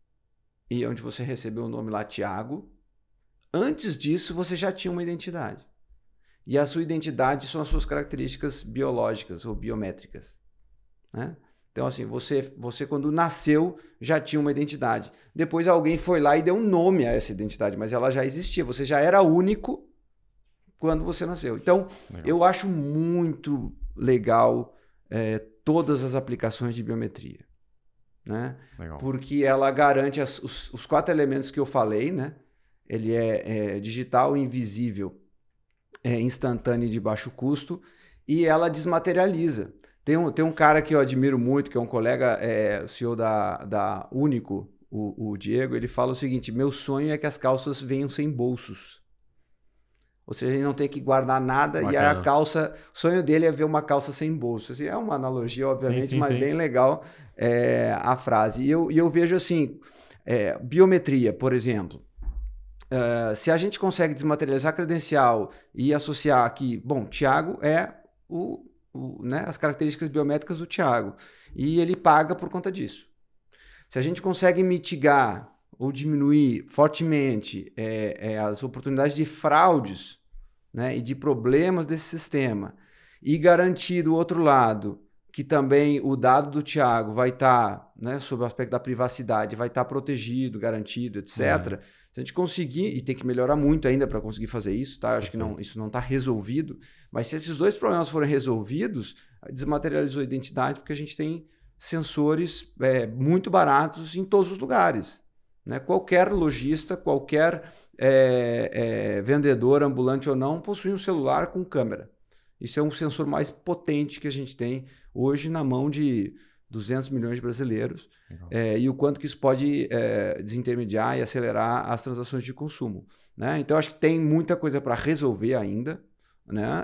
e onde você recebeu o nome lá, Thiago, antes disso você já tinha uma identidade. E a sua identidade são as suas características biológicas ou biométricas, né? Então, assim, você, você quando nasceu já tinha uma identidade. Depois alguém foi lá e deu um nome a essa identidade, mas ela já existia. Você já era único quando você nasceu. Então, legal. Eu acho muito legal é, todas as aplicações de biometria, né? Porque ela garante as, os, os quatro elementos que eu falei, né? Ele é, é digital, invisível, é instantâneo e de baixo custo, e ela desmaterializa. Tem um, tem um cara que eu admiro muito, que é um colega, é, o C E O da, da Único, o, o Diego, ele fala o seguinte, meu sonho é que as calças venham sem bolsos. Ou seja, ele não tem que guardar nada. Bacana. E a calça, o sonho dele é ver uma calça sem bolso. Assim, é uma analogia, obviamente, sim, sim, mas sim. Bem legal é, a frase. E eu, e eu vejo assim, é, biometria, por exemplo. Uh, se a gente consegue desmaterializar a credencial e associar aqui, bom, Thiago é o, o, né, as características biométricas do Thiago. E ele paga por conta disso. Se a gente consegue mitigar ou diminuir fortemente é, é, as oportunidades de fraudes, né, e de problemas desse sistema, e garantir do outro lado que também o dado do Thiago vai estar, tá, né, sob o aspecto da privacidade, vai estar tá protegido, garantido, etcétera. Uhum. Se a gente conseguir, e tem que melhorar muito ainda para conseguir fazer isso, tá? Acho que não, isso não está resolvido, mas se esses dois problemas forem resolvidos, desmaterializou a identidade, porque a gente tem sensores é, muito baratos em todos os lugares. Né? Qualquer lojista, qualquer é, é, vendedor, ambulante ou não, possui um celular com câmera. Isso é um sensor mais potente que a gente tem hoje na mão de duzentos milhões de brasileiros. É, e o quanto que isso pode é, desintermediar e acelerar as transações de consumo. Né? Então, acho que tem muita coisa para resolver ainda. Né?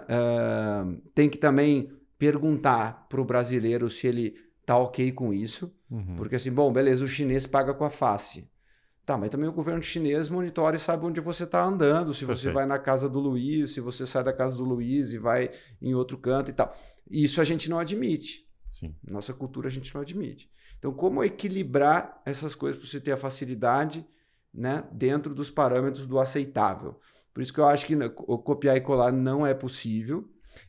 É, tem que também perguntar para o brasileiro se ele está ok com isso. Uhum. Porque assim, bom, beleza, o chinês paga com a face. Tá, mas também o governo chinês monitora e sabe onde você está andando, se Perfeito. Você vai na casa do Luiz, se você sai da casa do Luiz e vai em outro canto e tal. Isso a gente não admite. Sim. Nossa cultura a gente não admite. Então, como equilibrar essas coisas para você ter a facilidade, né, dentro dos parâmetros do aceitável? Por isso que eu acho que copiar e colar não é possível,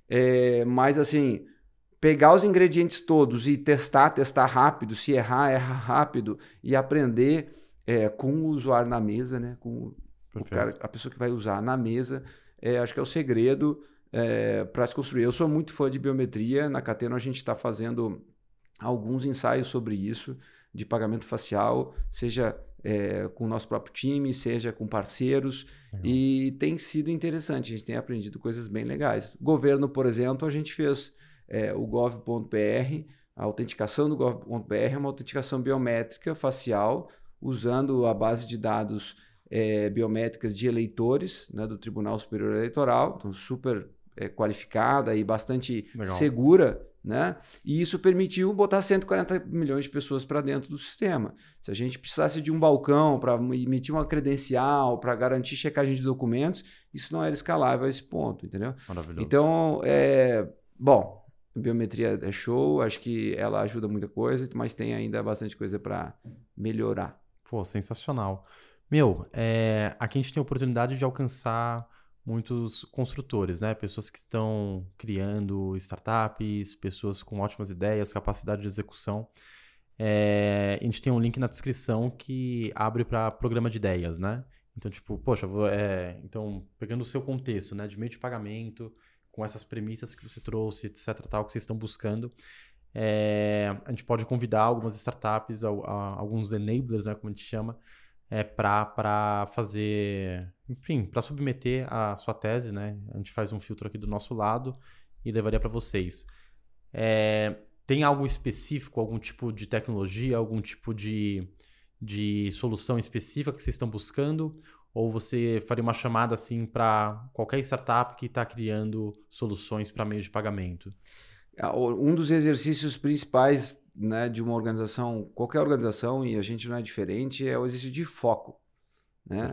é, mas assim, pegar os ingredientes todos e testar, testar rápido, se errar, erra rápido e aprender... É, com o usuário na mesa, né? Com o cara, a pessoa que vai usar na mesa, é, acho que é o segredo é, para se construir. Eu sou muito fã de biometria, na Cateno a gente está fazendo alguns ensaios sobre isso, de pagamento facial, seja é, com o nosso próprio time, seja com parceiros, uhum. E tem sido interessante, a gente tem aprendido coisas bem legais. Governo, por exemplo, a gente fez é, o gov ponto br, a autenticação do gov ponto br é uma autenticação biométrica facial, usando a base de dados é, biométricas de eleitores, né, do Tribunal Superior Eleitoral, então super é, qualificada e bastante Legal. Segura, né? E isso permitiu botar cento e quarenta milhões de pessoas para dentro do sistema. Se a gente precisasse de um balcão para emitir uma credencial, para garantir checagem de documentos, isso não era escalável a esse ponto, entendeu? Maravilhoso. Então, é, bom, a biometria é show, acho que ela ajuda muita coisa, mas tem ainda bastante coisa para melhorar. Pô, sensacional. Meu, é, aqui a gente tem a oportunidade de alcançar muitos construtores, né? Pessoas que estão criando startups, pessoas com ótimas ideias, capacidade de execução. É, a gente tem um link na descrição que abre para programa de ideias, né? Então, tipo, poxa, vou, é, então, pegando o seu contexto, né, de meio de pagamento, com essas premissas que você trouxe, etc, tal, que vocês estão buscando, é, a gente pode convidar algumas startups, a, a, alguns enablers, né, como a gente chama, é, para fazer, enfim, para submeter a sua tese, né? A gente faz um filtro aqui do nosso lado e levaria para vocês. É, tem algo específico, algum tipo de tecnologia, algum tipo de, de solução específica que vocês estão buscando? Ou você faria uma chamada assim para qualquer startup que está criando soluções para meio de pagamento? Um dos exercícios principais, né, de uma organização, qualquer organização, e a gente não é diferente, é o exercício de foco. Né?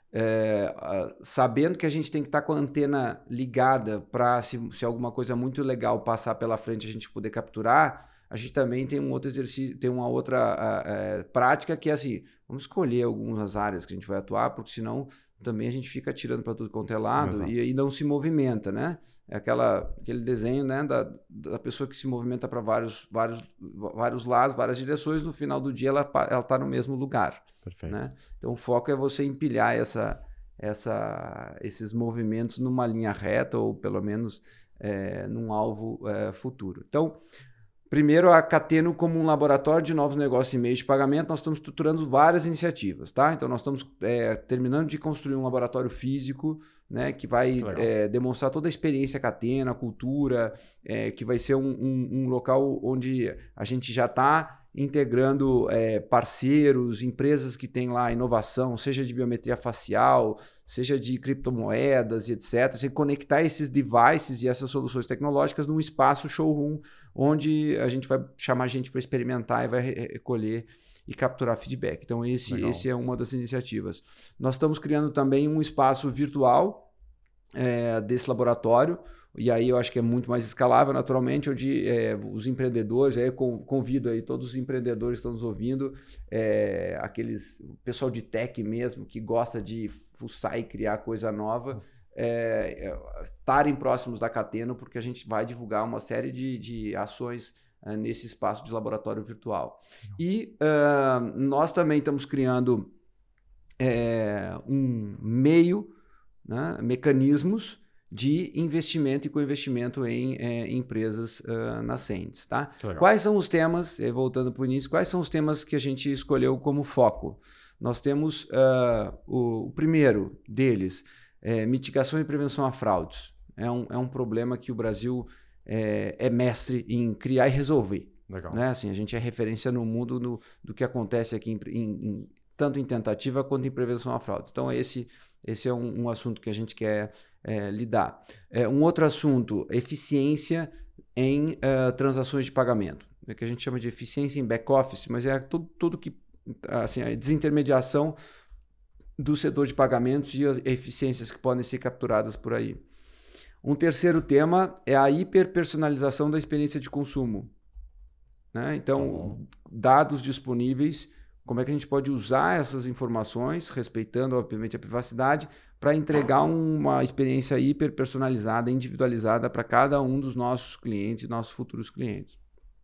É, sabendo que a gente tem que estar com a antena ligada para, se, se alguma coisa muito legal passar pela frente, a gente poder capturar, a gente também tem um outro exercício, tem uma outra a, a, prática que é assim, vamos escolher algumas áreas que a gente vai atuar, porque senão também a gente fica atirando para tudo quanto é lado e, e não se movimenta, né? É aquela, aquele desenho, né, da, da pessoa que se movimenta para vários, vários, vários lados, várias direções, no final do dia ela está no mesmo lugar. Perfeito. Né? Então o foco é você empilhar essa, essa, esses movimentos numa linha reta ou pelo menos é, num alvo é, futuro. Então, primeiro, a Cateno como um laboratório de novos negócios e meios de pagamento, nós estamos estruturando várias iniciativas, tá? Então, nós estamos é, terminando de construir um laboratório físico, né, que vai é, demonstrar toda a experiência Cateno, a cultura, é, que vai ser um, um, um local onde a gente já está integrando é, parceiros, empresas que têm lá inovação, seja de biometria facial, seja de criptomoedas e etcétera. Você conectar esses devices e essas soluções tecnológicas num espaço showroom, onde a gente vai chamar gente para experimentar e vai recolher e capturar feedback. Então, esse, esse é uma das iniciativas. Nós estamos criando também um espaço virtual é, desse laboratório, e aí eu acho que é muito mais escalável, naturalmente, onde é, os empreendedores, aí eu convido aí todos os empreendedores que estão nos ouvindo, é, aqueles, o pessoal de tech mesmo, que gosta de fuçar e criar coisa nova, é, é, estarem próximos da Cateno, porque a gente vai divulgar uma série de, de ações é, nesse espaço de laboratório virtual. E uh, nós também estamos criando é, um meio, né, mecanismos de investimento e co-investimento em é, empresas uh, nascentes. Tá? Quais são os temas, voltando para o início, quais são os temas que a gente escolheu como foco? Nós temos uh, o, o primeiro deles, é, mitigação e prevenção a fraudes. É um, é um problema que o Brasil é, é mestre em criar e resolver. Legal. Né? Assim, a gente é referência no mundo no, do que acontece aqui, em, em, em, tanto em tentativa quanto em prevenção a fraude. Então, esse, esse é um, um assunto que a gente quer é, lidar. É, um outro assunto, eficiência em uh, transações de pagamento. É que a gente chama de eficiência em back-office, mas é tudo, tudo que... assim, a desintermediação do setor de pagamentos e as eficiências que podem ser capturadas por aí. Um terceiro tema é a hiperpersonalização da experiência de consumo. Né? Então, dados disponíveis, como é que a gente pode usar essas informações, respeitando, obviamente, a privacidade, para entregar uma experiência hiperpersonalizada, individualizada para cada um dos nossos clientes, nossos futuros clientes.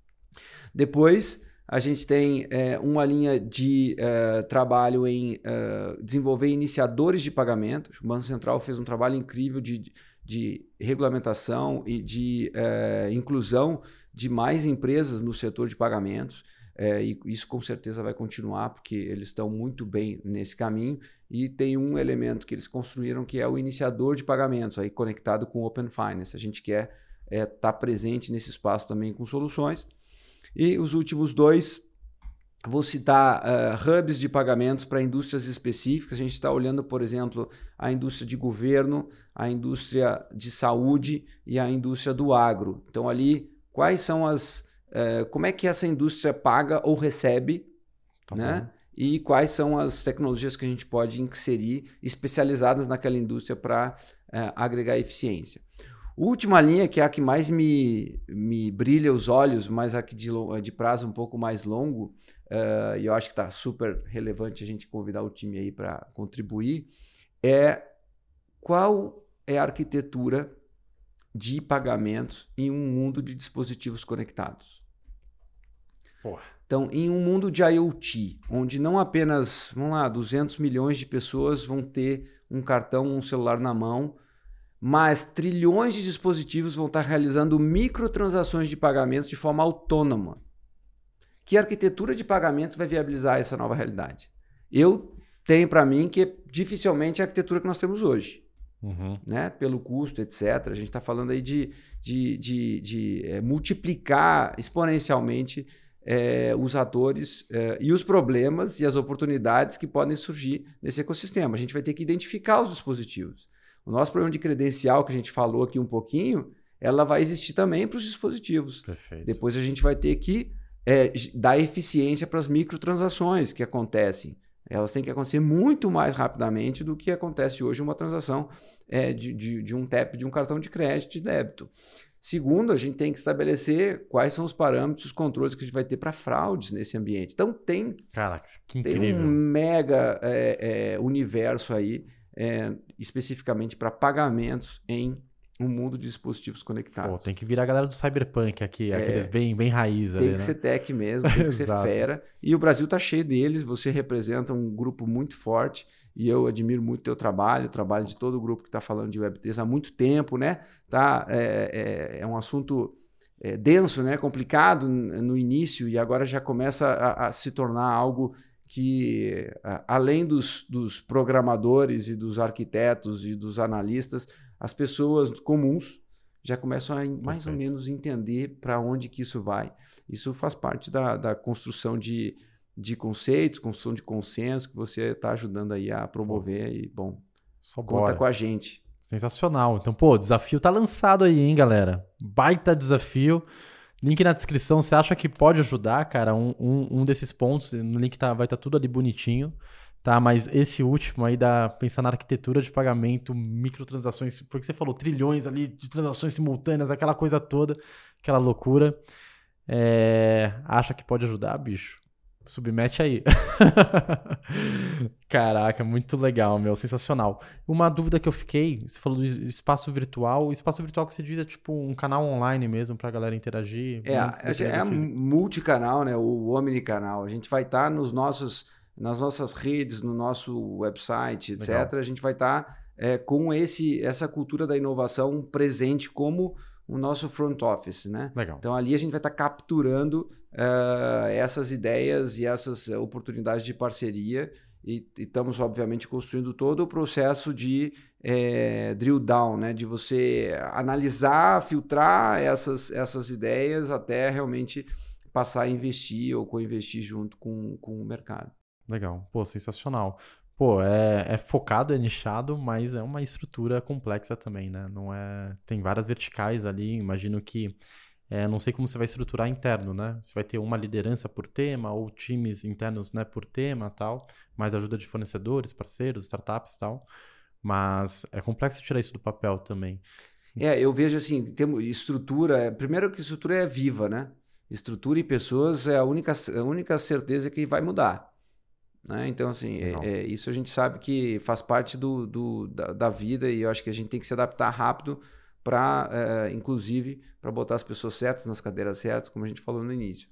Depois, a gente tem é, uma linha de é, trabalho em é, desenvolver iniciadores de pagamento. O Banco Central fez um trabalho incrível de, de regulamentação e de é, inclusão de mais empresas no setor de pagamentos. É, e isso com certeza vai continuar, porque eles estão muito bem nesse caminho. E tem um elemento que eles construíram que é o iniciador de pagamentos, aí conectado com o Open Finance. A gente quer estar é, tá presente nesse espaço também com soluções. E os últimos dois, vou citar uh, hubs de pagamentos para indústrias específicas. A gente está olhando, por exemplo, a indústria de governo, a indústria de saúde e a indústria do agro. Então, ali, quais são as... Uh, como é que essa indústria paga ou recebe, tá, né? Bom. E quais são as tecnologias que a gente pode inserir especializadas naquela indústria para uh, agregar eficiência. Última linha, que é a que mais me, me brilha os olhos, mas a que de, de prazo um pouco mais longo, uh, e eu acho que está super relevante a gente convidar o time aí para contribuir, é qual é a arquitetura de pagamentos em um mundo de dispositivos conectados. Porra. Então, em um mundo de IoT, onde não apenas, vamos lá, duzentos milhões de pessoas vão ter um cartão, um celular na mão, mas trilhões de dispositivos vão estar realizando microtransações de pagamentos de forma autônoma. Que arquitetura de pagamentos vai viabilizar essa nova realidade? Eu tenho para mim que dificilmente é a arquitetura que nós temos hoje. Uhum. Né? Pelo custo, etcétera. A gente está falando aí de, de, de, de é, multiplicar exponencialmente é, os atores é, e os problemas e as oportunidades que podem surgir nesse ecossistema. A gente vai ter que identificar os dispositivos. O nosso problema de credencial, que a gente falou aqui um pouquinho, ela vai existir também para os dispositivos. Perfeito. Depois a gente vai ter que é, dar eficiência para as microtransações que acontecem. Elas têm que acontecer muito mais rapidamente do que acontece hoje uma transação é, de, de, de um tap de um cartão de crédito e débito. Segundo, a gente tem que estabelecer quais são os parâmetros, os controles que a gente vai ter para fraudes nesse ambiente. Então, tem, Caraca, que incrível. Tem um mega é, é, universo aí, é, especificamente para pagamentos em um mundo de dispositivos conectados. Pô, tem que virar a galera do Cyberpunk aqui, é, aqueles bem, bem raiz ali, Tem que né? ser tech mesmo, tem que ser fera. E o Brasil tá cheio deles, você representa um grupo muito forte e eu admiro muito o teu trabalho, o trabalho de todo o grupo que está falando de Web três há muito tempo, né? Tá, é, é, é um assunto é, denso, né? Complicado no início e agora já começa a, a se tornar algo que, a, além dos, dos programadores e dos arquitetos e dos analistas, as pessoas comuns já começam a mais Perfeito. ou menos entender para onde que isso vai. Isso faz parte da, da construção de, de conceitos, construção de consenso que você está ajudando aí a promover. Pô, e, bom, só conta bora. com a gente. Sensacional. Então, pô, o desafio tá lançado aí, hein, galera? Baita desafio. Link na descrição. Você acha que pode ajudar, cara? Um, um, um desses pontos, no link tá, vai estar tá tudo ali bonitinho. Tá, mas esse último aí da pensar na arquitetura de pagamento, microtransações, porque você falou trilhões ali de transações simultâneas, aquela coisa toda, aquela loucura. É, acha que pode ajudar, bicho? Submete aí. Caraca, muito legal, meu, sensacional. Uma dúvida que eu fiquei, você falou do espaço virtual. O espaço virtual que você diz é tipo um canal online mesmo pra galera interagir? É, é, é multicanal, né? O omnicanal. A gente vai estar tá nos nossos... nas nossas redes, no nosso website, etcétera. Legal. A gente vai estar tá, é, com esse, essa cultura da inovação presente como o nosso front office, né? Legal. Então, ali a gente vai estar tá capturando uh, essas ideias e essas oportunidades de parceria e, e estamos, obviamente, construindo todo o processo de é, drill down, né? De você analisar, filtrar essas, essas ideias até realmente passar a investir ou co-investir junto com, com o mercado. Legal. Pô, sensacional. Pô, é, é focado, é nichado, mas é uma estrutura complexa também, né? Não é... Tem várias verticais ali, imagino que... É, não sei como você vai estruturar interno, né? Você vai ter uma liderança por tema ou times internos, né, por tema e tal, mais ajuda de fornecedores, parceiros, startups e tal. Mas é complexo tirar isso do papel também. É, eu vejo assim, temos estrutura... Primeiro que estrutura é viva, né? Estrutura e pessoas é a única, a única certeza que vai mudar. Né? Então, assim, é, é, isso a gente sabe que faz parte do, do, da, da vida e eu acho que a gente tem que se adaptar rápido para, é, inclusive, para botar as pessoas certas nas cadeiras certas, como a gente falou no início.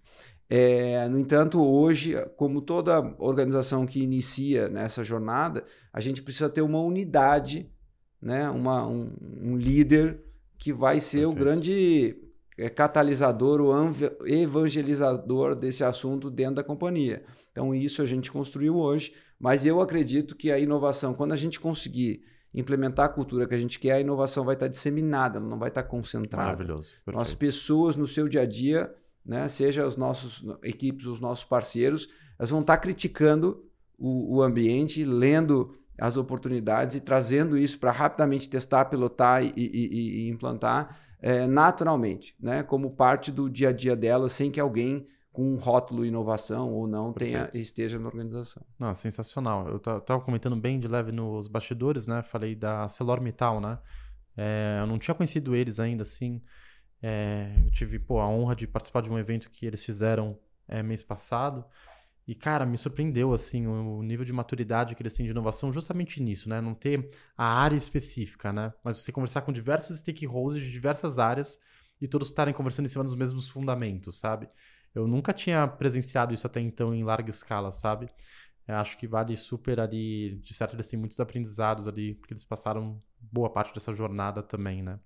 É, no entanto, hoje, como toda organização que inicia nessa jornada, a gente precisa ter uma unidade, né? uma, um, um líder que vai ser Perfeito. o grande catalisador, o evangelizador desse assunto dentro da companhia. Então, isso a gente construiu hoje, mas eu acredito que a inovação, quando a gente conseguir implementar a cultura que a gente quer, a inovação vai estar disseminada, não vai estar concentrada. Maravilhoso. Perfeito. As pessoas no seu dia a dia, né, seja os nossos equipes, os nossos parceiros, elas vão estar criticando o, o ambiente, lendo as oportunidades e trazendo isso para rapidamente testar, pilotar e, e, e implantar é, naturalmente, né, como parte do dia a dia delas, sem que alguém com um rótulo inovação ou não tenha, esteja na organização. Não, sensacional. Eu estava comentando bem de leve nos bastidores, né? Falei da ArcelorMittal, né? É, eu não tinha conhecido eles ainda, assim. É, eu tive pô, a honra de participar de um evento que eles fizeram é, mês passado. E, cara, me surpreendeu, assim, o nível de maturidade que eles têm de inovação justamente nisso, né? Não ter a área específica, né? Mas você conversar com diversos stakeholders de diversas áreas e todos estarem conversando em cima dos mesmos fundamentos, sabe? eu nunca tinha presenciado isso até então em larga escala, sabe? Eu acho que vale super ali, de certo eles têm muitos aprendizados ali, porque eles passaram boa parte dessa jornada também, né?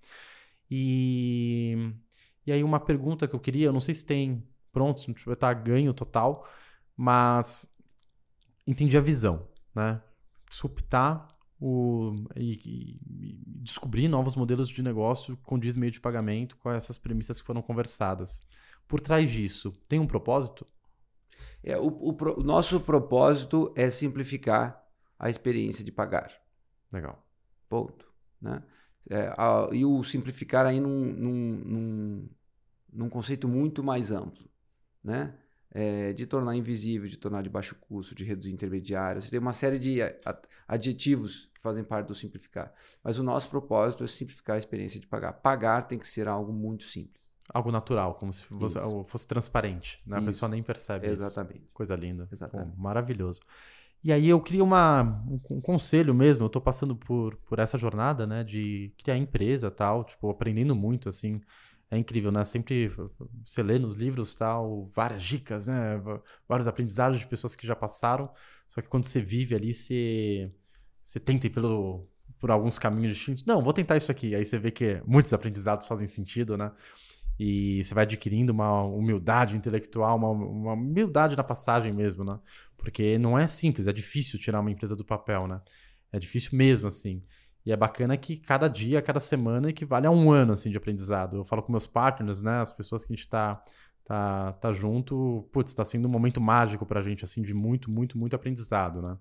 E, e aí uma pergunta que eu queria, eu não sei se tem pronto, se não tiver tá ganho total, mas entendi a visão, né? Disruptar o, e, e descobrir novos modelos de negócio com meio de pagamento, com essas premissas que foram conversadas. Por trás disso, tem um propósito? É, o, o, pro, o nosso propósito é simplificar a experiência de pagar. Legal. Ponto. Né? É, a, e o simplificar aí num, num, num, num conceito muito mais amplo. Né? É, de tornar invisível, de tornar de baixo custo, de reduzir intermediários. Tem uma série de adjetivos que fazem parte do simplificar. Mas o nosso propósito é simplificar a experiência de pagar. Pagar tem que ser algo muito simples. Algo natural, como se fosse, fosse transparente. Né? A Isso. pessoa nem percebe Exatamente. isso. Coisa linda. Exatamente. Pô, maravilhoso. E aí eu queria uma, um, um conselho mesmo. Eu estou passando por, por essa jornada, né, de criar empresa e tal, tipo, aprendendo muito, assim. É incrível, né? Sempre você lê nos livros tal, várias dicas, né? Vários aprendizados de pessoas que já passaram. Só que quando você vive ali, você, você tenta ir pelo, por alguns caminhos distintos. Não, vou tentar isso aqui. Aí você vê que muitos aprendizados fazem sentido, né? E você vai adquirindo uma humildade intelectual, uma, uma humildade na passagem mesmo, né? Porque não é simples, é difícil tirar uma empresa do papel, né? É difícil mesmo, assim. E é bacana que cada dia, cada semana equivale a um ano assim, de aprendizado. Eu falo com meus partners, né? As pessoas que a gente tá, tá, tá junto, putz, tá sendo um momento mágico pra gente, assim, de muito, muito, muito aprendizado, né?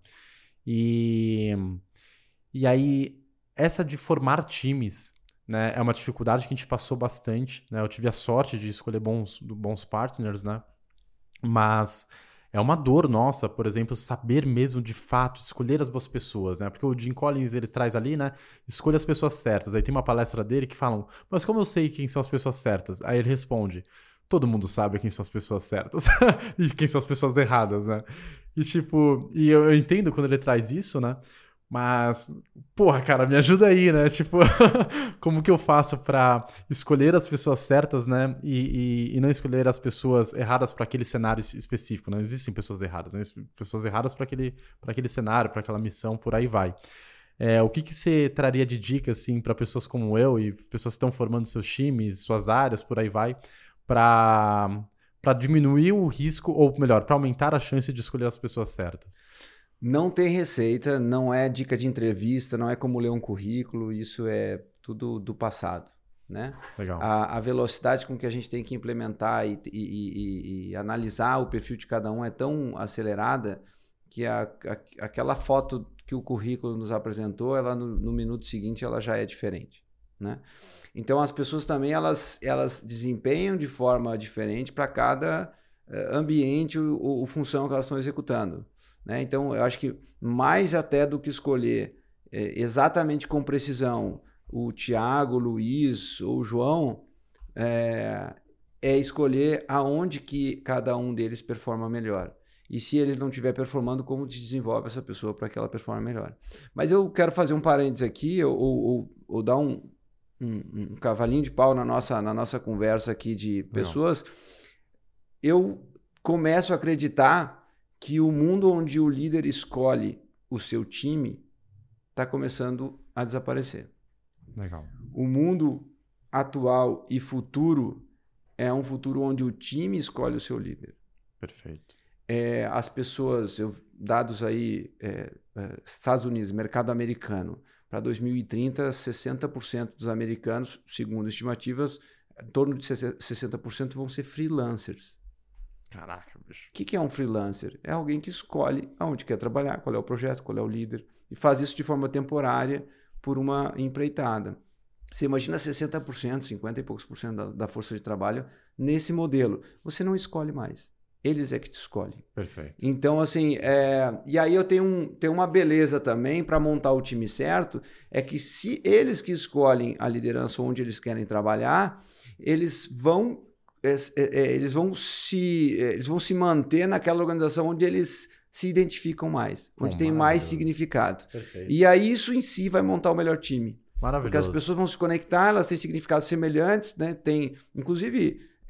E, e aí, essa de formar times, né? É uma dificuldade que a gente passou bastante, né? Eu tive a sorte de escolher bons, bons partners, né? Mas é uma dor nossa, por exemplo, saber mesmo de fato escolher as boas pessoas, né? Porque o Jim Collins, ele traz ali, né? Escolha as pessoas certas. Aí tem uma palestra dele que falam, mas como eu sei quem são as pessoas certas? Aí ele responde, todo mundo sabe quem são as pessoas certas e quem são as pessoas erradas, né? E tipo, e eu, eu entendo quando ele traz isso, né? Mas, porra, cara, me ajuda aí, né? Tipo, como que eu faço pra escolher as pessoas certas, né? E, e, e não escolher as pessoas erradas para aquele cenário específico. Não existem pessoas erradas, né? Pessoas erradas para aquele, para aquele cenário, para aquela missão, por aí vai. É, o que, que você traria de dica, assim, para pessoas como eu e pessoas que estão formando seus times, suas áreas, por aí vai, para para diminuir o risco, ou melhor, para aumentar a chance de escolher as pessoas certas? Não tem receita, não é dica de entrevista, não é como ler um currículo, isso é tudo do passado, né? Legal. A, a velocidade com que a gente tem que implementar e, e, e, e analisar o perfil de cada um é tão acelerada que a, a, aquela foto que o currículo nos apresentou, ela no, no minuto seguinte ela já é diferente, né? Então as pessoas também elas, elas desempenham de forma diferente para cada uh, ambiente ou, ou função que elas estão executando. Né? Então, eu acho que mais até do que escolher é, exatamente com precisão o Tiago, o Luiz ou o João, é, é escolher aonde que cada um deles performa melhor. E se ele não estiver performando, como desenvolve essa pessoa para que ela performe melhor. Mas eu quero fazer um parênteses aqui, ou, ou, ou dar um, um, um cavalinho de pau na nossa, na nossa conversa aqui de pessoas. Não. Eu começo a acreditar que o mundo onde o líder escolhe o seu time está começando a desaparecer. Legal. O mundo atual e futuro é um futuro onde o time escolhe o seu líder. Perfeito. É, as pessoas, eu, dados aí, é, é, Estados Unidos, mercado americano, para dois mil e trinta, sessenta por cento dos americanos, segundo estimativas, em torno de sessenta por cento vão ser freelancers. Caraca, bicho. O que, que é um freelancer? É alguém que escolhe aonde quer trabalhar, qual é o projeto, qual é o líder, e faz isso de forma temporária por uma empreitada. Você imagina sessenta por cento, cinquenta e poucos por cento da, da força de trabalho nesse modelo. Você não escolhe mais. Eles é que te escolhem. Perfeito. Então, assim, é... e aí eu tenho, um, tenho uma beleza também para montar o time certo, é que se eles que escolhem a liderança onde eles querem trabalhar, eles vão... É, é, eles, vão se, eles vão se manter naquela organização onde eles se identificam mais, onde oh, tem mais significado. Perfeito. E aí isso em si vai montar o melhor time. Maravilhoso. Porque as pessoas vão se conectar, elas têm significados semelhantes, né? Tem, inclusive,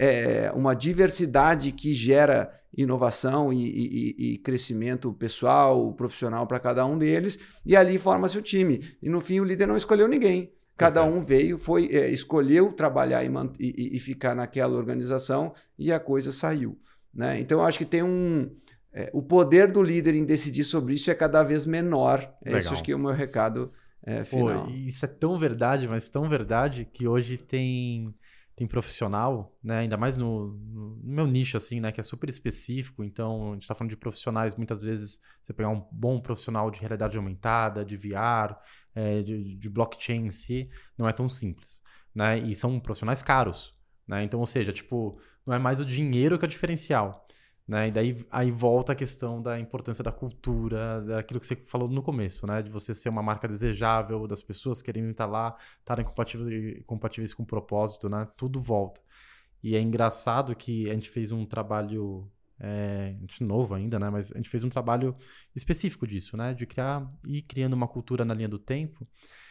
é, uma diversidade que gera inovação e, e, e crescimento pessoal, profissional para cada um deles, e ali forma-se o time. E no fim o líder não escolheu ninguém. Cada um veio, foi, é, escolheu trabalhar e, e, e ficar naquela organização e a coisa saiu. Né? Então, eu acho que tem um... É, o poder do líder em decidir sobre isso é cada vez menor. Legal. Esse acho que é o meu recado é, final. Pô, isso é tão verdade, mas tão verdade, que hoje tem, tem profissional, né? Ainda mais no, no meu nicho, assim, né? Que é super específico. Então, a gente está falando de profissionais, muitas vezes você pegar um bom profissional de realidade aumentada, de V R... É, de, de blockchain em si, não é tão simples, né? E são profissionais caros, né? Então, ou seja, tipo, não é mais o dinheiro que é o diferencial, né? E daí aí volta a questão da importância da cultura, daquilo que você falou no começo, né? De você ser uma marca desejável, das pessoas querendo estar lá, estarem compatíveis, compatíveis com o propósito, né? Tudo volta. E é engraçado que a gente fez um trabalho... É, a gente novo ainda, né? Mas a gente fez um trabalho específico disso, né? De criar e criando uma cultura na linha do tempo.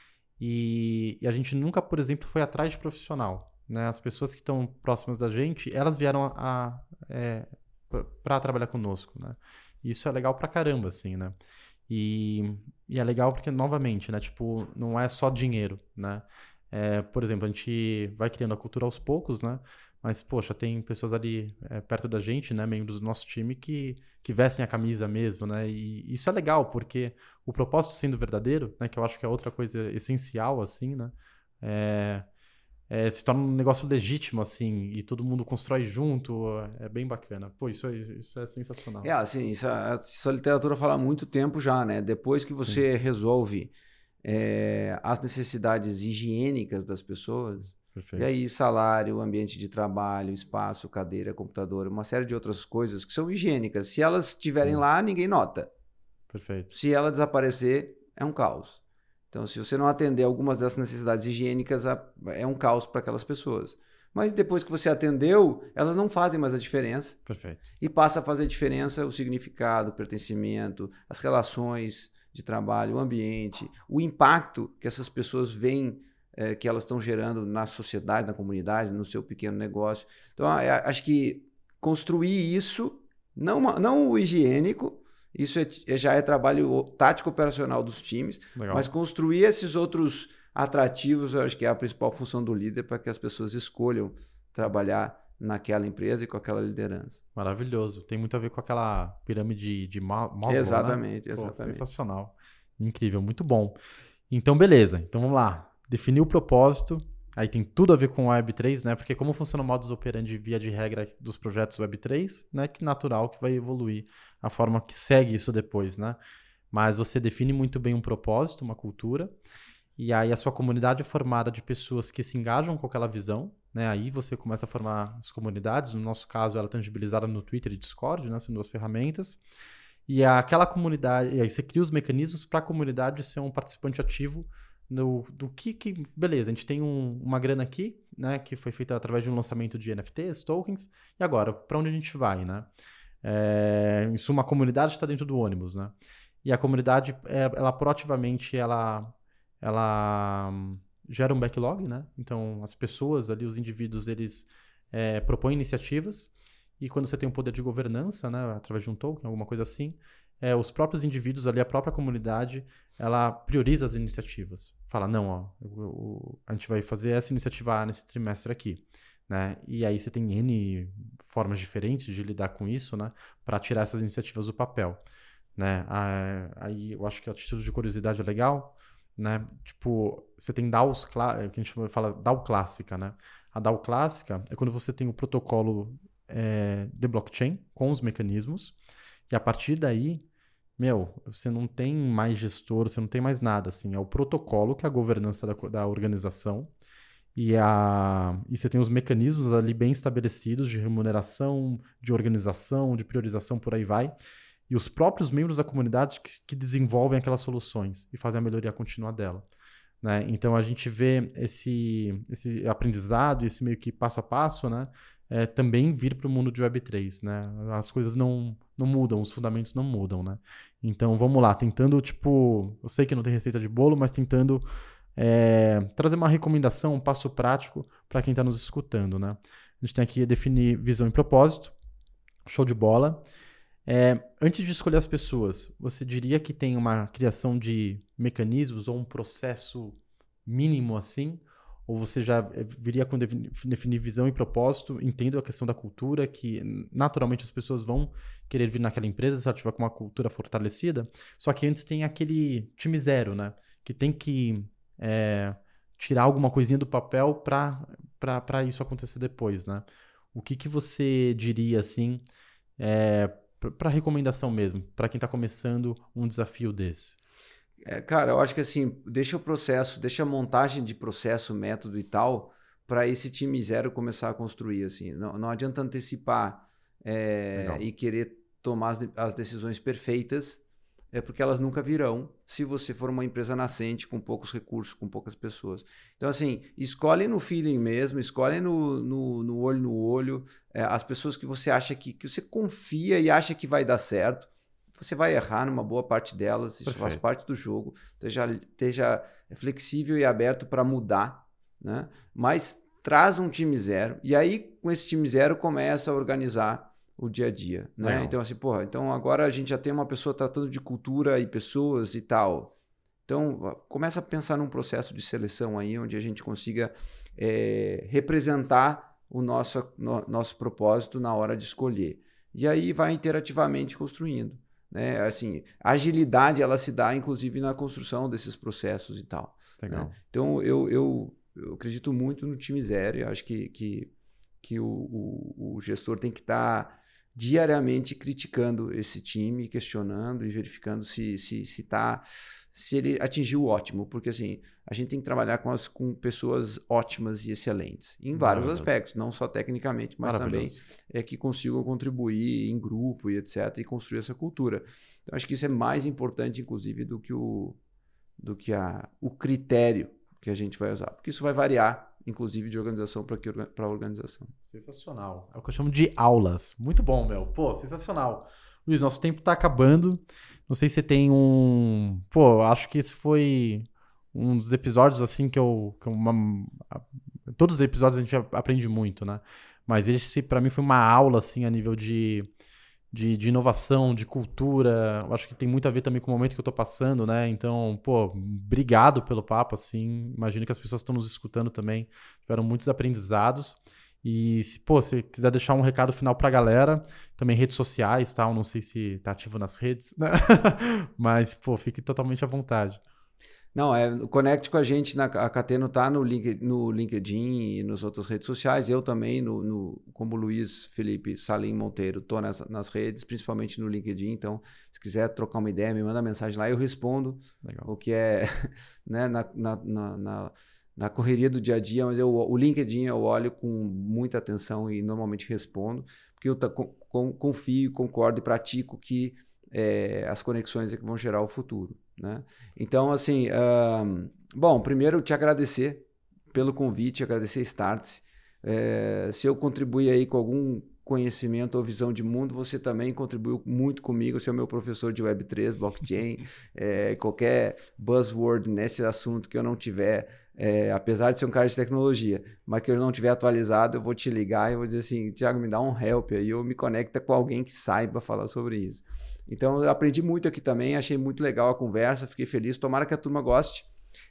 E, e a gente nunca, por exemplo, foi atrás de profissional, né? As pessoas que estão próximas da gente, elas vieram a, a, é, para trabalhar conosco, né? E isso é legal pra caramba, assim, né? E, e é legal porque, novamente, né? Tipo, não é só dinheiro, né? É, por exemplo, a gente vai criando a cultura aos poucos, né? Mas, poxa, tem pessoas ali é, perto da gente, né, membros do nosso time, que, que vestem a camisa mesmo, né? E isso é legal, porque o propósito sendo verdadeiro, né, que eu acho que é outra coisa essencial, assim, né? É, é, se torna um negócio legítimo, assim, e todo mundo constrói junto, é bem bacana. Pô, isso é, isso é sensacional. É, assim, isso, essa literatura fala há muito tempo já, né? Depois que você Sim. resolve é, as necessidades higiênicas das pessoas... Perfeito. E aí, salário, ambiente de trabalho, espaço, cadeira, computador, uma série de outras coisas que são higiênicas. Se elas estiverem lá, ninguém nota. Perfeito. Se ela desaparecer, é um caos. Então, se você não atender algumas dessas necessidades higiênicas, é um caos para aquelas pessoas. Mas depois que você atendeu, elas não fazem mais a diferença. Perfeito. E passa a fazer diferença o significado, o pertencimento, as relações de trabalho, o ambiente, o impacto que essas pessoas veem É, que elas estão gerando na sociedade, na comunidade, no seu pequeno negócio. Então, acho que construir isso, não, não o higiênico, isso é, já é trabalho tático operacional dos times, Legal. Mas construir esses outros atrativos, eu acho que é a principal função do líder para que as pessoas escolham trabalhar naquela empresa e com aquela liderança. Maravilhoso. Tem muito a ver com aquela pirâmide de Maslow, Exatamente, né? Pô, exatamente. Sensacional. Incrível, muito bom. Então, beleza. Então, vamos lá. Definir o propósito, aí tem tudo a ver com o Web três, né? Porque como funciona o modus operandi via de regra dos projetos Web três, né? Que natural que vai evoluir a forma que segue isso depois, né? Mas você define muito bem um propósito, uma cultura, e aí a sua comunidade é formada de pessoas que se engajam com aquela visão, né? Aí você começa a formar as comunidades, no nosso caso ela é tangibilizada no Twitter e Discord, né? São duas ferramentas. E aquela comunidade, e aí você cria os mecanismos para a comunidade ser um participante ativo No, do que, que... Beleza, a gente tem um, uma grana aqui, né? Que foi feita através de um lançamento de N F Ts, tokens. E agora, para onde a gente vai, né? É, em suma, a comunidade está dentro do ônibus, né? E a comunidade, ela proativamente, ela, ela gera um backlog, né? Então, as pessoas ali, os indivíduos, eles é, propõem iniciativas. E quando você tem um poder de governança, né? Através de um token, alguma coisa assim, é, os próprios indivíduos ali, a própria comunidade, ela prioriza as iniciativas. Fala, não, ó, o, o, a gente vai fazer essa iniciativa A nesse trimestre aqui, né? E aí você tem N formas diferentes de lidar com isso, né? Para tirar essas iniciativas do papel, né? Aí eu acho que a título de curiosidade é legal, né? Tipo, você tem D A Os, que a gente fala D A O clássica, né? A D A O clássica é quando você tem o protocolo é, de blockchain com os mecanismos, e a partir daí, meu, você não tem mais gestor, você não tem mais nada, assim, é o protocolo que é a governança da, da organização, e, a, e você tem os mecanismos ali bem estabelecidos de remuneração, de organização, de priorização, por aí vai, e os próprios membros da comunidade que, que desenvolvem aquelas soluções e fazem a melhoria contínua dela, né? Então a gente vê esse, esse aprendizado, esse meio que passo a passo, né? É, também vir para o mundo de Web três, né? As coisas não, não mudam, os fundamentos não mudam, né? Então, vamos lá, tentando, tipo... Eu sei que não tem receita de bolo, mas tentando é, trazer uma recomendação, um passo prático para quem está nos escutando, né? A gente tem aqui definir visão e propósito. Show de bola. É, antes de escolher as pessoas, você diria que tem uma criação de mecanismos ou um processo mínimo assim? Ou você já viria com definir visão e propósito? Entendo a questão da cultura, que naturalmente as pessoas vão querer vir naquela empresa se ela tiver com uma cultura fortalecida. Só que antes tem aquele time zero, né? Que tem que é, tirar alguma coisinha do papel para isso acontecer depois, né? O que, que você diria, assim, é, para recomendação mesmo, para quem está começando um desafio desse? É, cara, eu acho que assim, deixa o processo, deixa a montagem de processo, método e tal, para esse time zero começar a construir, assim. Não, não adianta antecipar é, e querer tomar as, as decisões perfeitas, é porque elas nunca virão se você for uma empresa nascente com poucos recursos, com poucas pessoas. Então, assim, escolhe no feeling mesmo, escolhe no, no, no olho no olho, é, as pessoas que você acha que, que você confia e acha que vai dar certo. Você vai errar numa boa parte delas, isso Perfeito. Faz parte do jogo. Esteja, esteja flexível e aberto para mudar, né? Mas traz um time zero. E aí, com esse time zero, começa a organizar o dia a dia, né? Legal. Então, assim, porra, então agora a gente já tem uma pessoa tratando de cultura e pessoas e tal. Então, começa a pensar num processo de seleção aí, onde a gente consiga é, representar o nosso, no, nosso propósito na hora de escolher. E aí vai interativamente construindo. Né? Assim, a agilidade ela se dá inclusive na construção desses processos e tal. Legal. Né? Então eu, eu, eu acredito muito no time zero e acho que, que, que o, o, o gestor tem que estar tá diariamente criticando esse time, questionando e verificando se, se, se, tá, se ele atingiu o ótimo, porque assim, a gente tem que trabalhar com, as, com pessoas ótimas e excelentes, em vários aspectos, não só tecnicamente, mas também é que consigam contribuir em grupo e etcétera, e construir essa cultura. Então, acho que isso é mais importante, inclusive, do que o, do que a, o critério que a gente vai usar, porque isso vai variar, inclusive de organização para organização. Sensacional. É o que eu chamo de aulas. Muito bom, meu. Pô, sensacional. Luiz, nosso tempo tá acabando. Não sei se você tem um... Pô, acho que esse foi um dos episódios, assim, que eu... Que uma... Todos os episódios a gente aprende muito, né? Mas esse, para mim, foi uma aula, assim, a nível de... De, de inovação, de cultura, eu acho que tem muito a ver também com o momento que eu tô passando, né? Então, pô, obrigado pelo papo, assim, imagino que as pessoas que estão nos escutando também tiveram muitos aprendizados. E, se, pô, se quiser deixar um recado final pra galera, também redes sociais, tal, não sei se tá ativo nas redes, né? Mas, pô, fique totalmente à vontade. Não, é, conecte com a gente, na, a Cateno tá no, link, no LinkedIn e nas outras redes sociais, eu também, no, no, como Luiz Felipe Salim Monteiro, tô nas, nas redes, principalmente no LinkedIn, então se quiser trocar uma ideia, me manda mensagem lá, eu respondo. Legal. O que é né, na, na, na, na, na correria do dia a dia, mas eu, o LinkedIn eu olho com muita atenção e normalmente respondo, porque eu tá, com, com, confio, concordo e pratico que é, as conexões é que vão gerar o futuro. Né? Então, assim, um, bom, primeiro te agradecer pelo convite, agradecer a Startse. É, se eu contribuir aí com algum conhecimento ou visão de mundo, você também contribuiu muito comigo, você é o meu professor de web três, blockchain, é, qualquer buzzword nesse assunto que eu não tiver, é, apesar de ser um cara de tecnologia, mas que eu não tiver atualizado, eu vou te ligar e vou dizer assim, Thiago, me dá um help aí, ou me conecta com alguém que saiba falar sobre isso. Então, eu aprendi muito aqui também, achei muito legal a conversa, fiquei feliz. Tomara que a turma goste.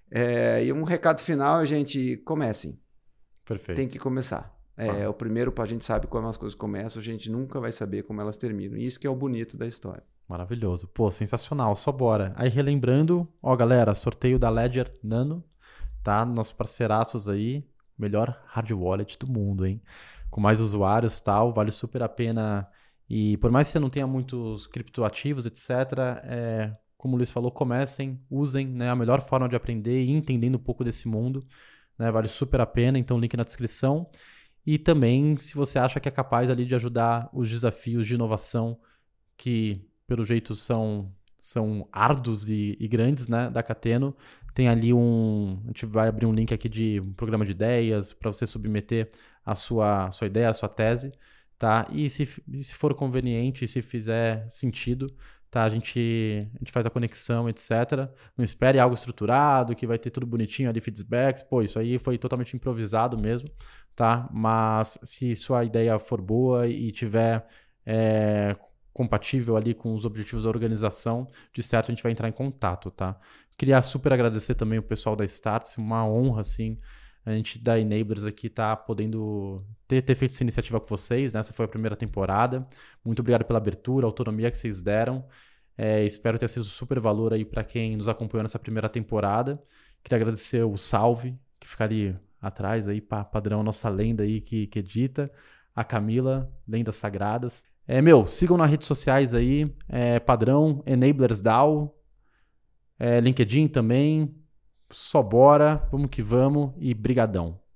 É, e um recado final, gente, comecem. Perfeito. Tem que começar. É, ah. O primeiro, a gente sabe como as coisas começam, a gente nunca vai saber como elas terminam. E isso que é o bonito da história. Maravilhoso. Pô, sensacional. Só bora. Aí, relembrando, ó, galera, sorteio da Ledger Nano, tá? Nossos parceiraços aí, melhor hard wallet do mundo, hein? Com mais usuários e tal, vale super a pena... E por mais que você não tenha muitos criptoativos, etcétera, é, como o Luiz falou, comecem, usem, né, a melhor forma de aprender e entendendo um pouco desse mundo, né, vale super a pena, então link na descrição. E também, se você acha que é capaz ali de ajudar os desafios de inovação, que pelo jeito são, são árduos e, e grandes, né, da Cateno, tem ali um... A gente vai abrir um link aqui de um programa de ideias para você submeter a sua, a sua ideia, a sua tese. Tá? E se, e se for conveniente, se fizer sentido, tá? A gente, a gente faz a conexão, etcétera. Não espere algo estruturado, que vai ter tudo bonitinho ali, feedbacks. Pô, isso aí foi totalmente improvisado mesmo, tá? Mas se sua ideia for boa e tiver é, compatível ali com os objetivos da organização, de certo a gente vai entrar em contato, tá? Queria super agradecer também o pessoal da Startse, uma honra, assim, a gente da Enablers aqui tá podendo ter, ter feito essa iniciativa com vocês, né? Essa foi a primeira temporada. Muito obrigado pela abertura, autonomia que vocês deram. É, espero ter sido super valor aí para quem nos acompanhou nessa primeira temporada. Queria agradecer o Salve, que fica ali atrás, aí, pa, padrão, nossa lenda aí que, que edita. A Camila, Lendas Sagradas. É, meu, sigam nas redes sociais aí, é, padrão, Enablers D A O, é, LinkedIn também. Só bora, vamos que vamos e brigadão.